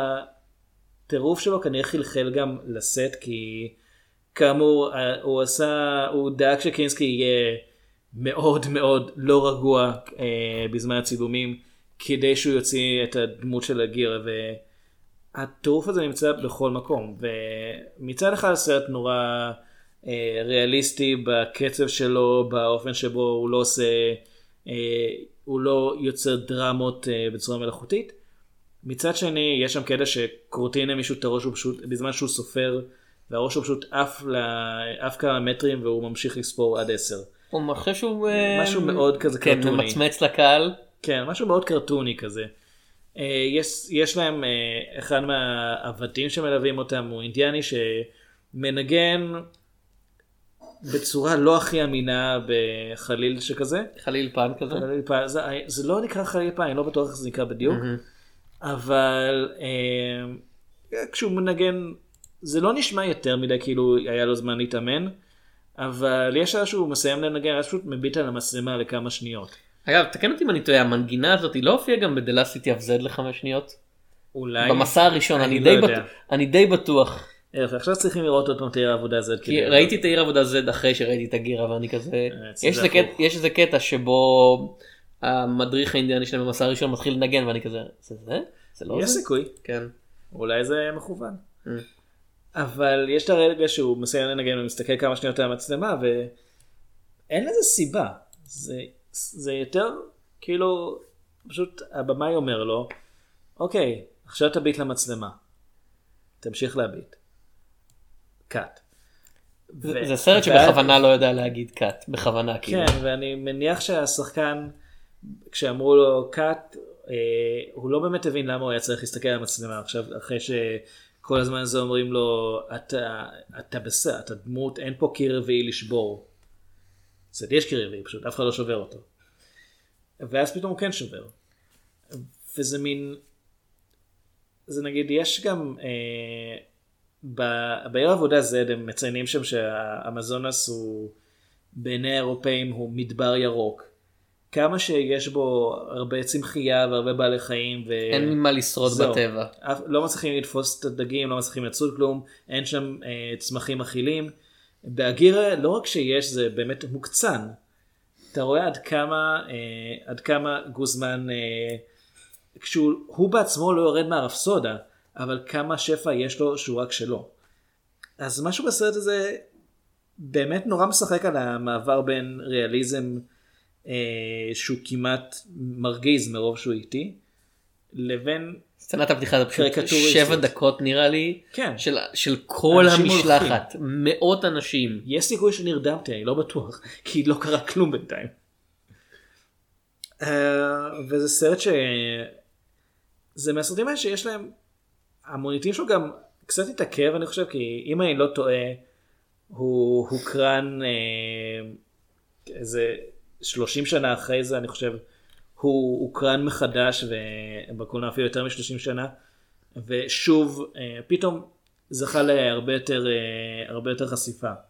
בטירוף שלו כנראה חלחל גם לסט, כי כאמור, הוא עשה, הוא דאג שקינסקי יהיה מאוד מאוד לא רגוע אה, בזמן הצילומים, כדי שהוא יוציא את הדמות של הגירה, והטירוף הזה נמצא בכל מקום. ומצד אחד הסרט נורא אה, ריאליסטי בקצב שלו, באופן שבו הוא לא עושה, אה, הוא לא יוצר דרמות אה, בצורה מלאכותית. מצד שני, יש שם קטע שקורטין למישהו את הראש, פשוט, בזמן שהוא סופר, והראש הוא פשוט עף, עף כמה מטרים, והוא ממשיך לספור עד עשר. הוא מחשב שהוא משהו מאוד כזה כן, קרטוני. מצמץ לקהל. כן, משהו מאוד קרטוני כזה. יש, יש להם אחד מהעבדים שמלווים אותם, הוא אינדיאני שמנגן בצורה לא הכי אמינה בחליל שכזה. חליל פן כזה. חליל פן. זה, זה לא נקרא חליל פן, אני לא בטוח איך זה נקרא בדיוק. Mm-hmm. אבל כשהוא מנגן, זה לא נשמע יותר מדי כאילו היה לו זמן להתאמן. אבל יש עד שהוא מסיים לנגן, אז פשוט מביט על המצלמה לכמה שניות. אגב, תקן אותי אם אני טועה, המנגינה הזאת היא לא הופיעה גם ב-The Last City of Z לחמש שניות? אולי. במסע הראשון, אני, אני, די, לא בטוח, אני די בטוח. עכשיו צריכים לראות עוד פעם את העיר העבודה Z. כי ראיתי את העיר העבודה Z אחרי שראיתי את הגירה, ואני כזה... יש איזה, קטע, יש איזה קטע שבו המדריך האינדיאני שלהם במסע הראשון מתחיל לנגן, ואני כזה, זה זה? זה לא יש זה? סיכוי. כן. אולי זה מכוון. Mm. אבל יש את הרגע שהוא מסיים לנגן ומסתכל כמה שניות על המצלמה, ואין לזה סיבה. זה, זה יותר כאילו, פשוט הבמאי אומר לו, אוקיי, עכשיו תביט למצלמה. תמשיך להביט. קאט. זה, ו... זה סרט שבכוונה לא יודע להגיד קאט, בכוונה. כן, כאילו. ואני מניח שהשחקן, כשאמרו לו קאט, אה, הוא לא באמת הבין למה הוא היה צריך להסתכל על המצלמה. עכשיו, אחרי ש... כל הזמן הזה אומרים לו, אתה, אתה בסדר, אתה דמות, אין פה קיר רביעי לשבור. זה יש קיר רביעי, פשוט אף אחד לא שובר אותו. ואז פתאום הוא כן שובר. וזה מין, זה נגיד, יש גם, אה, ב, בעיר העבודה Z הם מציינים שם שהאמזונס הוא, בעיני האירופאים הוא מדבר ירוק. כמה שיש בו הרבה צמחייה והרבה בעלי חיים. ו... אין ממה לשרוד זו. בטבע. לא מצליחים לתפוס את הדגים, לא מצליחים לצוד כלום, אין שם אה, צמחים אכילים. בהגירה לא רק שיש, זה באמת מוקצן. אתה רואה עד כמה, אה, עד כמה גוזמן, אה, כשהוא הוא בעצמו לא יורד מהרפסודה, אבל כמה שפע יש לו שהוא רק שלו. אז משהו בסרט הזה באמת נורא משחק על המעבר בין ריאליזם, שהוא כמעט מרגיז מרוב שהוא איטי, לבין סצנת הפתיחה זה פשוט שבע דקות נראה לי, כן. של, של כל המשלחת, הולכים. מאות אנשים. יש סיכוי שנרדמתי, אני לא בטוח, כי לא קרה כלום בינתיים. Uh, וזה סרט ש... זה מהסרטים האלה שיש להם, המוניטין שלו גם קצת התעכב, אני חושב, כי אם אני לא טועה, הוא הוקרן uh, איזה... שלושים שנה אחרי זה, אני חושב, הוא הוקרן מחדש, ובקולנוע אפילו יותר מ-שלושים שנה, ושוב, פתאום זכה להרבה יותר, הרבה יותר חשיפה.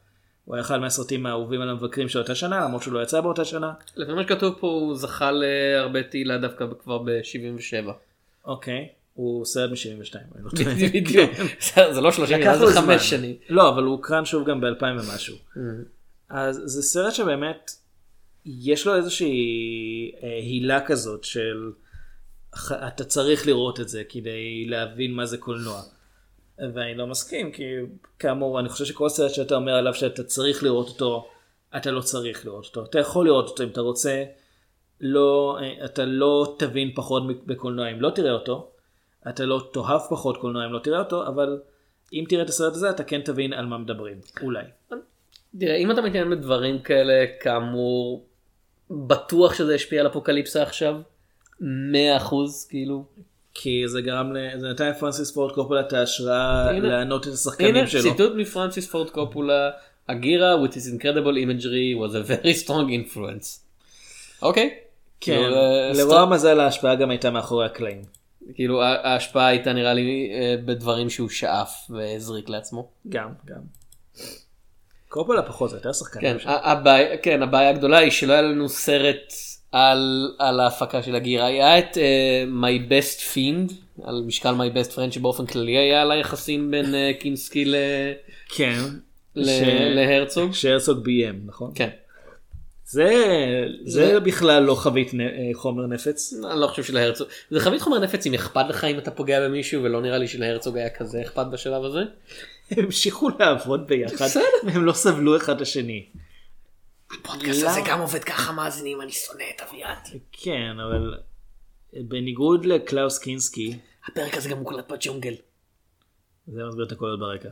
הוא היה אחד מהסרטים האהובים על המבקרים של אותה שנה, למרות שהוא לא יצא באותה שנה. לפי מה שכתוב פה הוא זכה להרבה תהילה דווקא כבר ב-שבעים ושבע. אוקיי, הוא סרט מ-שבעים ושתיים. בדיוק, זה לא שלושים, זה חמש שנים. לא, אבל הוא הוקרן שוב גם ב-אלפיים ומשהו. אז זה סרט שבאמת יש לו איזושהי הילה כזאת של אתה צריך לראות את זה כדי להבין מה זה קולנוע. ואני לא מסכים, כי כאמור, אני חושב שכל סרט שאתה אומר עליו שאתה צריך לראות אותו, אתה לא צריך לראות אותו. אתה יכול לראות אותו אם אתה רוצה, לא, אתה לא תבין פחות בקולנוע אם לא תראה אותו, אתה לא תאהב פחות קולנוע אם לא תראה אותו, אבל אם תראה את הסרט הזה, אתה כן תבין על מה מדברים, אולי. תראה, אם אתה מתעניין בדברים כאלה, כאמור, בטוח שזה השפיע על אפוקליפסה עכשיו, מאה אחוז, כאילו. כי זה גרם, זה נתן לפרנסיס פורד קופולה את ההשראה לענות את השחקנים שלו. הנה, ציטוט מפרנסיס פורד קופולה, הגירה, with his incredible imagery, was a very strong influence. אוקיי. כן, לרוע המזל ההשפעה גם הייתה מאחורי הקלעים. כאילו, ההשפעה הייתה נראה לי בדברים שהוא שאף והזריק לעצמו. גם, גם. קופולה פחות, זה יותר שחקן. כן, הבעיה הגדולה היא שלא היה לנו סרט על, על ההפקה של הגירה. היה את uh, My Best Fiend, על משקל My Best Friend, שבאופן כללי היה על היחסים בין uh, קינסקי ל... כן. ל... ש... להרצוג. שהרצוג ביים, נכון? כן. זה, זה, זה בכלל לא חבית נ... חומר נפץ. אני לא חושב שלהרצוג. זה חבית חומר נפץ אם אכפת לך אם אתה פוגע במישהו, ולא נראה לי שלהרצוג היה כזה אכפת בשלב הזה. הם המשיכו לעבוד ביחד, והם לא סבלו אחד השני. הפודקאסט הזה גם עובד ככה מאזינים, אני שונא את אביעד. כן, אבל בניגוד לקלאוס קינסקי, הפרק הזה גם מוקלט בג'ונגל. זה מסביר את הכל ברקע.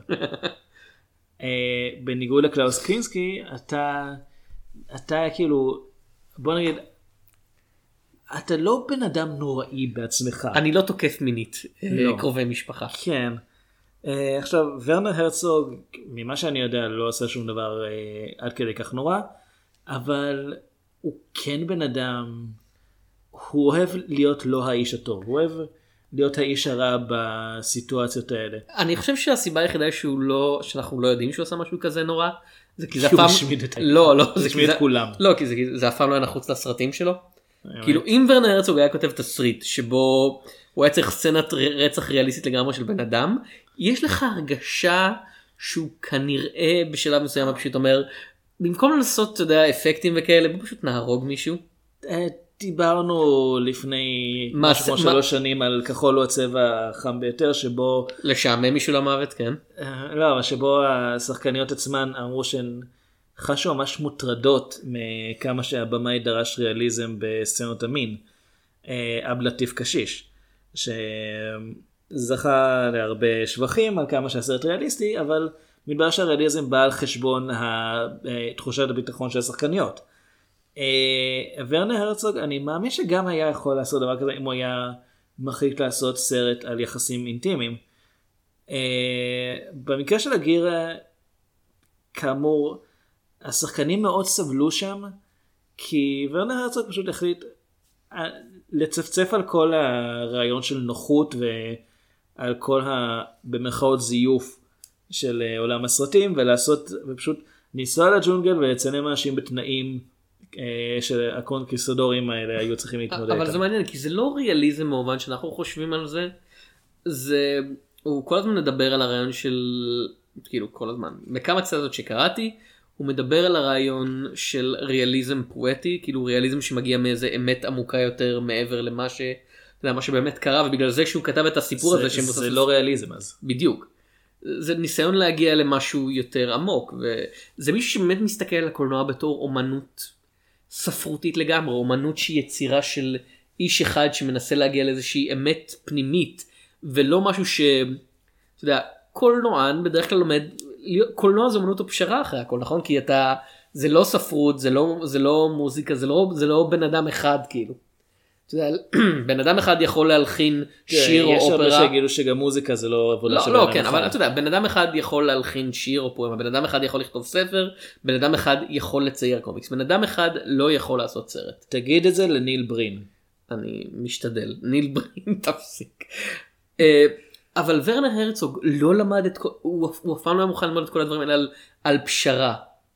בניגוד לקלאוס קינסקי, אתה, אתה כאילו, בוא נגיד, אתה לא בן אדם נוראי בעצמך. אני לא תוקף מינית, קרובי משפחה. כן. עכשיו, ורנר הרצוג, ממה שאני יודע, לא עושה שום דבר עד כדי כך נורא, אבל הוא כן בן אדם, הוא אוהב להיות לא האיש הטוב, הוא אוהב להיות האיש הרע בסיטואציות האלה. אני חושב שהסיבה היחידה שהוא לא, שאנחנו לא יודעים שהוא עושה משהו כזה נורא, זה כי זה שהוא הפעם... משמיד את לא, לא, זה משמיד את כולם. לא, כי זה, זה אף פעם לא היה נחוץ לסרטים שלו. כאילו, אם ורנר הרצוג היה כותב תסריט, שבו הוא היה צריך סצנת רצח ריאליסטית לגמרי של בן אדם, יש לך הרגשה שהוא כנראה בשלב מסוים פשוט אומר, במקום לנסות, אתה יודע, אפקטים וכאלה, בוא פשוט נהרוג מישהו. דיברנו לפני משהו כמו שלוש שנים על כחול הוא הצבע החם ביותר, שבו... לשעמם מישהו למוות, כן. לא, אבל שבו השחקניות עצמן אמרו שהן חשו ממש מוטרדות מכמה שהבמאי דרש ריאליזם בסצנות המין. אב לטיף קשיש, שזכה להרבה שבחים על כמה שהסרט ריאליסטי, אבל מתברר שהריאליזם בא על חשבון תחושת הביטחון של השחקניות. ורנר הרצוג, אני מאמין שגם היה יכול לעשות דבר כזה אם הוא היה מחליט לעשות סרט על יחסים אינטימיים. במקרה של הגירה, כאמור, השחקנים מאוד סבלו שם, כי ורנר הרצוג פשוט החליט לצפצף על כל הרעיון של נוחות ועל כל ה... במרכאות זיוף של עולם הסרטים, ולעשות, ופשוט לנסוע לג'ונגל ולצלם אנשים בתנאים שהקונקיסטדורים האלה היו צריכים להתמודד איתם. אבל זה מעניין, כי זה לא ריאליזם במובן שאנחנו חושבים על זה, זה, הוא כל הזמן מדבר על הרעיון של, כאילו כל הזמן, בכמה צדות שקראתי, הוא מדבר על הרעיון של ריאליזם פואטי, כאילו ריאליזם שמגיע מאיזה אמת עמוקה יותר מעבר למה ש... זה מה שבאמת קרה, ובגלל זה שהוא כתב את הסיפור זה, הזה... זה, זה לא ריאליזם אז. בדיוק. זה ניסיון להגיע למשהו יותר עמוק, וזה מישהו שבאמת מסתכל על הקולנוע בתור אומנות ספרותית לגמרי, אומנות שהיא יצירה של איש אחד שמנסה להגיע לאיזושהי אמת פנימית, ולא משהו ש... אתה יודע, קולנוען בדרך כלל לומד... קולנוע זה אומנות או פשרה אחרי הכל, נכון? כי אתה... זה לא ספרות, זה לא, זה לא מוזיקה, זה לא, זה לא בן אדם אחד כאילו. אתה יודע, בן אדם אחד יכול להלחין שיר או אופרה. יש הרבה שיגידו שגם מוזיקה זה לא עבודה של בן אדם אחד. לא, כן, אבל אתה יודע, בן אדם אחד יכול להלחין שיר או פואמה, בן אדם אחד יכול לכתוב ספר, בן אדם אחד יכול לצייר קומיקס, בן אדם אחד לא יכול לעשות סרט. תגיד את זה לניל ברין. אני משתדל, ניל ברין תפסיק. אבל ורנר הרצוג לא למד את כל, הוא אף פעם לא היה מוכן ללמוד את כל הדברים האלה על, על פשרה.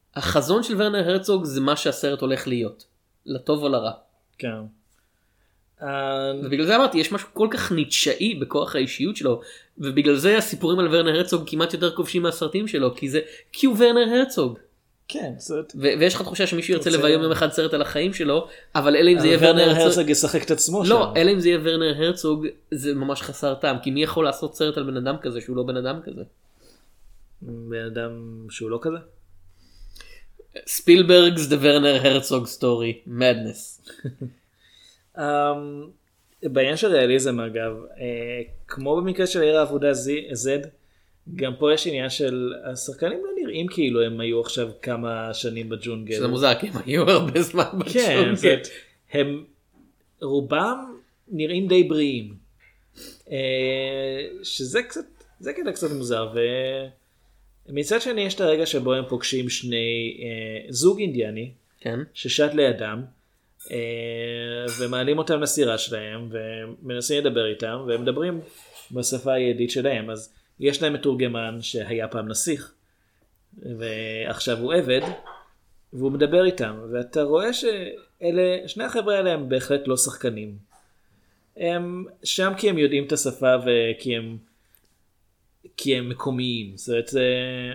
החזון של ורנר הרצוג זה מה שהסרט הולך להיות, לטוב או לרע. כן. ובגלל זה אמרתי, יש משהו כל כך ניטשאי בכוח האישיות שלו, ובגלל זה הסיפורים על ורנר הרצוג כמעט יותר כובשים מהסרטים שלו, כי זה, כי הוא ורנר הרצוג. כן, זאת... ו- ויש לך תחושה שמישהו ירצה לביים יום אחד סרט על החיים שלו, אבל אלא אם זה יהיה ורנר הרצוג ישחק את עצמו שם. לא, אלא אם זה יהיה ורנר הרצוג, זה ממש חסר טעם, כי מי יכול לעשות סרט על בן אדם כזה שהוא לא בן אדם כזה? בן אדם שהוא לא כזה? ספילברג's The Werner Herzog Story, Madness. um, בעניין של ריאליזם אגב, uh, כמו במקרה של עיר העבודה Z, גם פה יש עניין של השחקנים לא נראים כאילו הם היו עכשיו כמה שנים בג'ונגל. שזה מוזר, כי הם היו הרבה זמן בג'ונגל. כן, הם רובם נראים די בריאים. Uh, שזה קצת, זה כדי קצת מוזר. ומצד שני יש את הרגע שבו הם פוגשים שני uh, זוג אינדיאני, כן. ששט לידם, uh, ומעלים אותם לסירה שלהם, ומנסים לדבר איתם, והם מדברים בשפה היהודית שלהם. אז יש להם מתורגמן שהיה פעם נסיך, ועכשיו הוא עבד, והוא מדבר איתם, ואתה רואה שאלה, שני החבר'ה האלה הם בהחלט לא שחקנים. הם שם כי הם יודעים את השפה וכי הם, כי הם מקומיים. זאת אומרת, זה,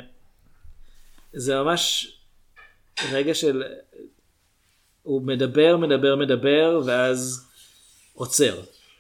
זה ממש רגע של, הוא מדבר, מדבר, מדבר, ואז עוצר.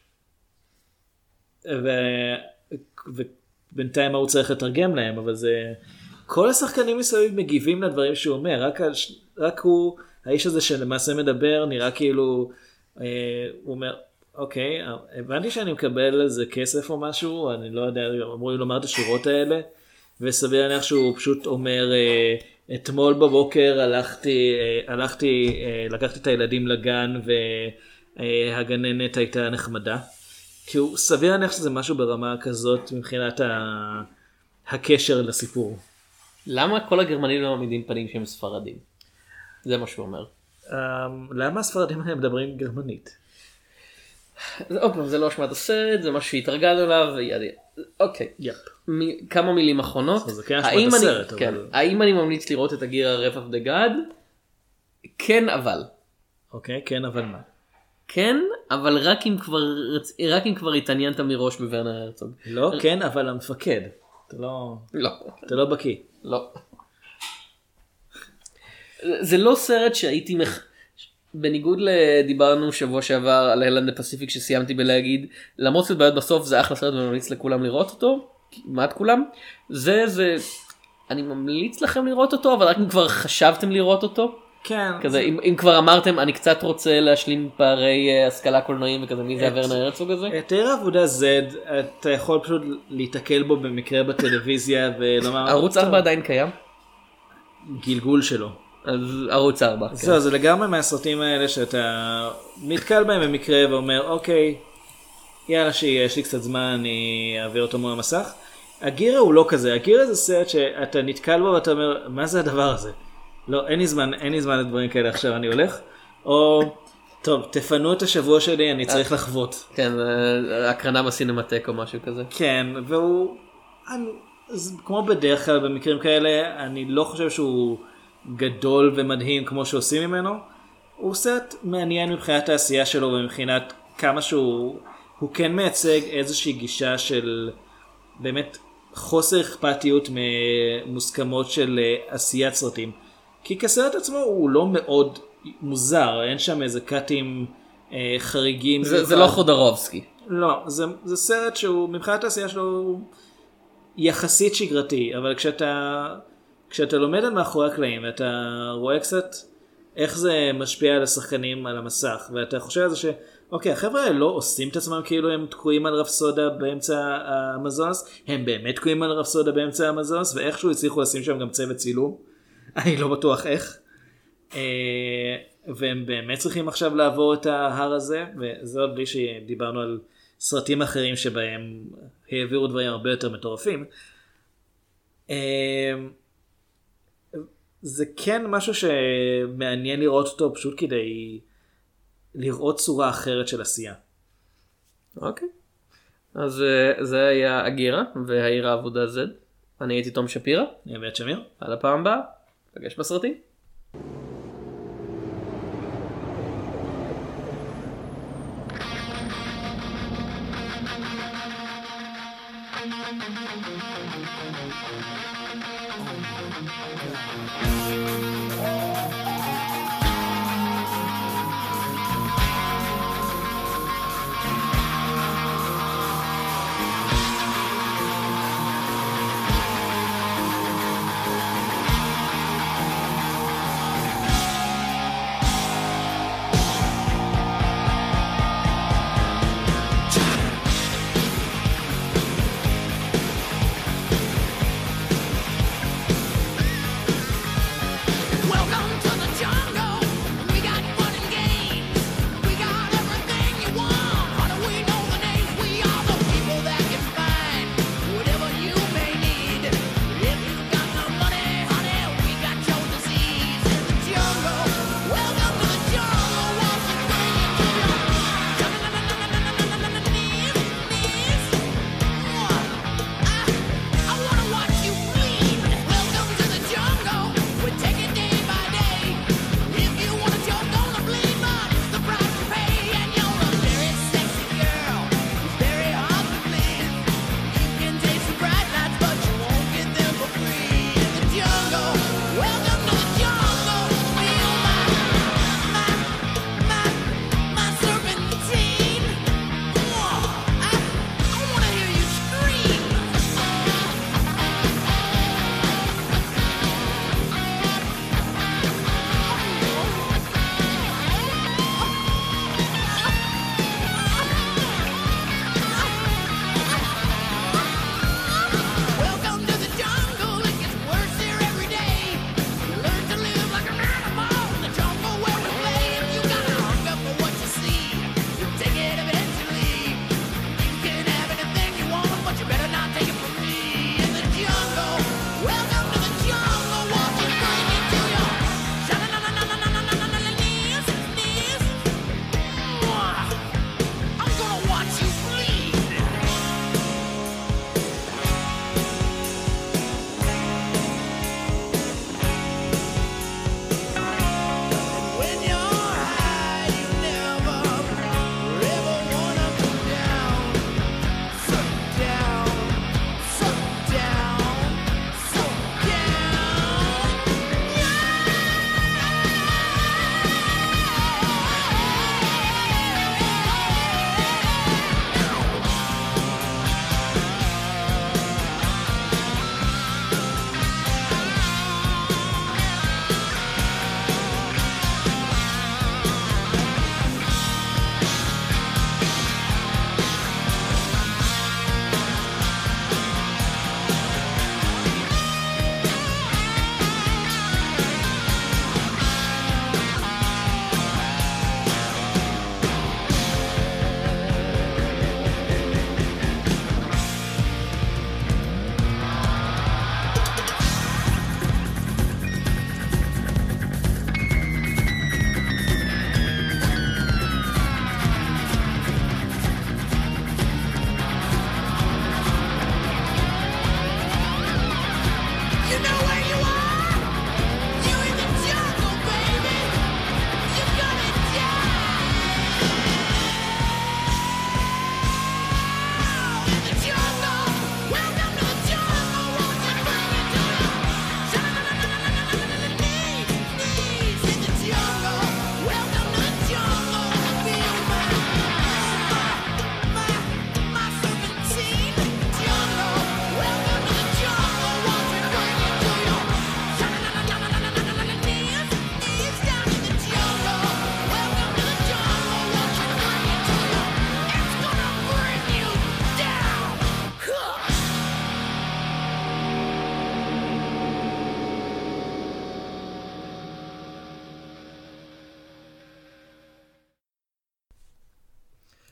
ו... ו... בינתיים מה הוא צריך לתרגם להם, אבל זה... כל השחקנים מסביב מגיבים לדברים שהוא אומר, רק, רק הוא, האיש הזה שלמעשה מדבר, נראה כאילו, אה, הוא אומר, אוקיי, הבנתי שאני מקבל איזה כסף או משהו, אני לא יודע, אמרו לי לומר את השורות האלה, וסביר להניח שהוא פשוט אומר, אה, אתמול בבוקר הלכתי, אה, הלכתי, אה, לקחתי את הילדים לגן, והגננת הייתה נחמדה. כי הוא סביר להניח שזה משהו ברמה כזאת מבחינת ה... הקשר לסיפור. למה כל הגרמנים לא מעמידים פנים שהם ספרדים? זה מה שהוא אומר. Um, למה הספרדים האלה מדברים גרמנית? עוד פעם, זה לא אשמת הסרט, זה משהו שהתרגלנו אליו, וידי. אוקיי. יפ. מ- כמה מילים אחרונות. זה כן אשמת הסרט. אני... כן. אבל... האם אני ממליץ לראות את הגיר הרף of the God? כן, אבל. אוקיי, כן, אבל מה? כן, אבל רק אם כבר, רק אם כבר התעניינת מראש בוורנר הרצוג. לא, כן, אבל המפקד. אתה לא... לא. אתה לא בקיא. לא. זה לא סרט שהייתי מח... בניגוד לדיברנו שבוע שעבר על הלנד הפסיפיק שסיימתי בלהגיד, למרות שזה בעיות בסוף זה אחלה סרט ואני ממליץ לכולם לראות אותו, כמעט כולם. זה, זה, אני ממליץ לכם לראות אותו, אבל רק אם כבר חשבתם לראות אותו. כן. כזה, אם, אם כבר אמרתם, אני קצת רוצה להשלים פערי uh, השכלה קולנועים וכזה, מי זה הוורנר הרצוג הזה? את עיר העבודה Z, אתה יכול פשוט להתקל בו במקרה בטלוויזיה ולומר... ערוץ ארבע עדיין קיים? גלגול שלו. אז ערוץ ארבע. כן. זהו, זה לגמרי מהסרטים האלה שאתה מתקל בהם במקרה ואומר, אוקיי, יאללה שיש לי קצת זמן, אני אעביר אותו מול המסך. הגירה הוא לא כזה, הגירה זה סרט שאתה נתקל בו ואתה אומר, מה זה הדבר הזה? לא, אין לי זמן, אין לי זמן לדברים כאלה עכשיו, אני הולך. או, טוב, תפנו את השבוע שלי, אני צריך לחוות. כן, הקרנה בסינמטק או משהו כזה. כן, והוא, אני, כמו בדרך כלל במקרים כאלה, אני לא חושב שהוא גדול ומדהים כמו שעושים ממנו. הוא סרט מעניין מבחינת העשייה שלו ומבחינת כמה שהוא, הוא כן מייצג איזושהי גישה של באמת חוסר אכפתיות ממוסכמות של עשיית סרטים. כי כסרט עצמו הוא לא מאוד מוזר, אין שם איזה קאטים אה, חריגים. זה, זה לא חודרובסקי. לא, זה, זה סרט שהוא מבחינת העשייה שלו הוא יחסית שגרתי, אבל כשאתה, כשאתה לומד על מאחורי הקלעים ואתה רואה קצת איך זה משפיע על השחקנים על המסך, ואתה חושב על זה ש... אוקיי, החבר'ה האלה לא עושים את עצמם כאילו הם תקועים על רפסודה באמצע המזוס, הם באמת תקועים על רפסודה באמצע המזוס, ואיכשהו הצליחו לשים שם גם צוות צילום. אני לא בטוח איך. והם באמת צריכים עכשיו לעבור את ההר הזה, וזה עוד בלי שדיברנו על סרטים אחרים שבהם העבירו דברים הרבה יותר מטורפים. זה כן משהו שמעניין לראות אותו פשוט כדי לראות צורה אחרת של עשייה. אוקיי. אז זה היה הגירה והעיר העבודה Z. אני הייתי תום שפירא. אני אביעד שמיר. עד הפעם הבאה. נפגש בסרטים. Oh my God.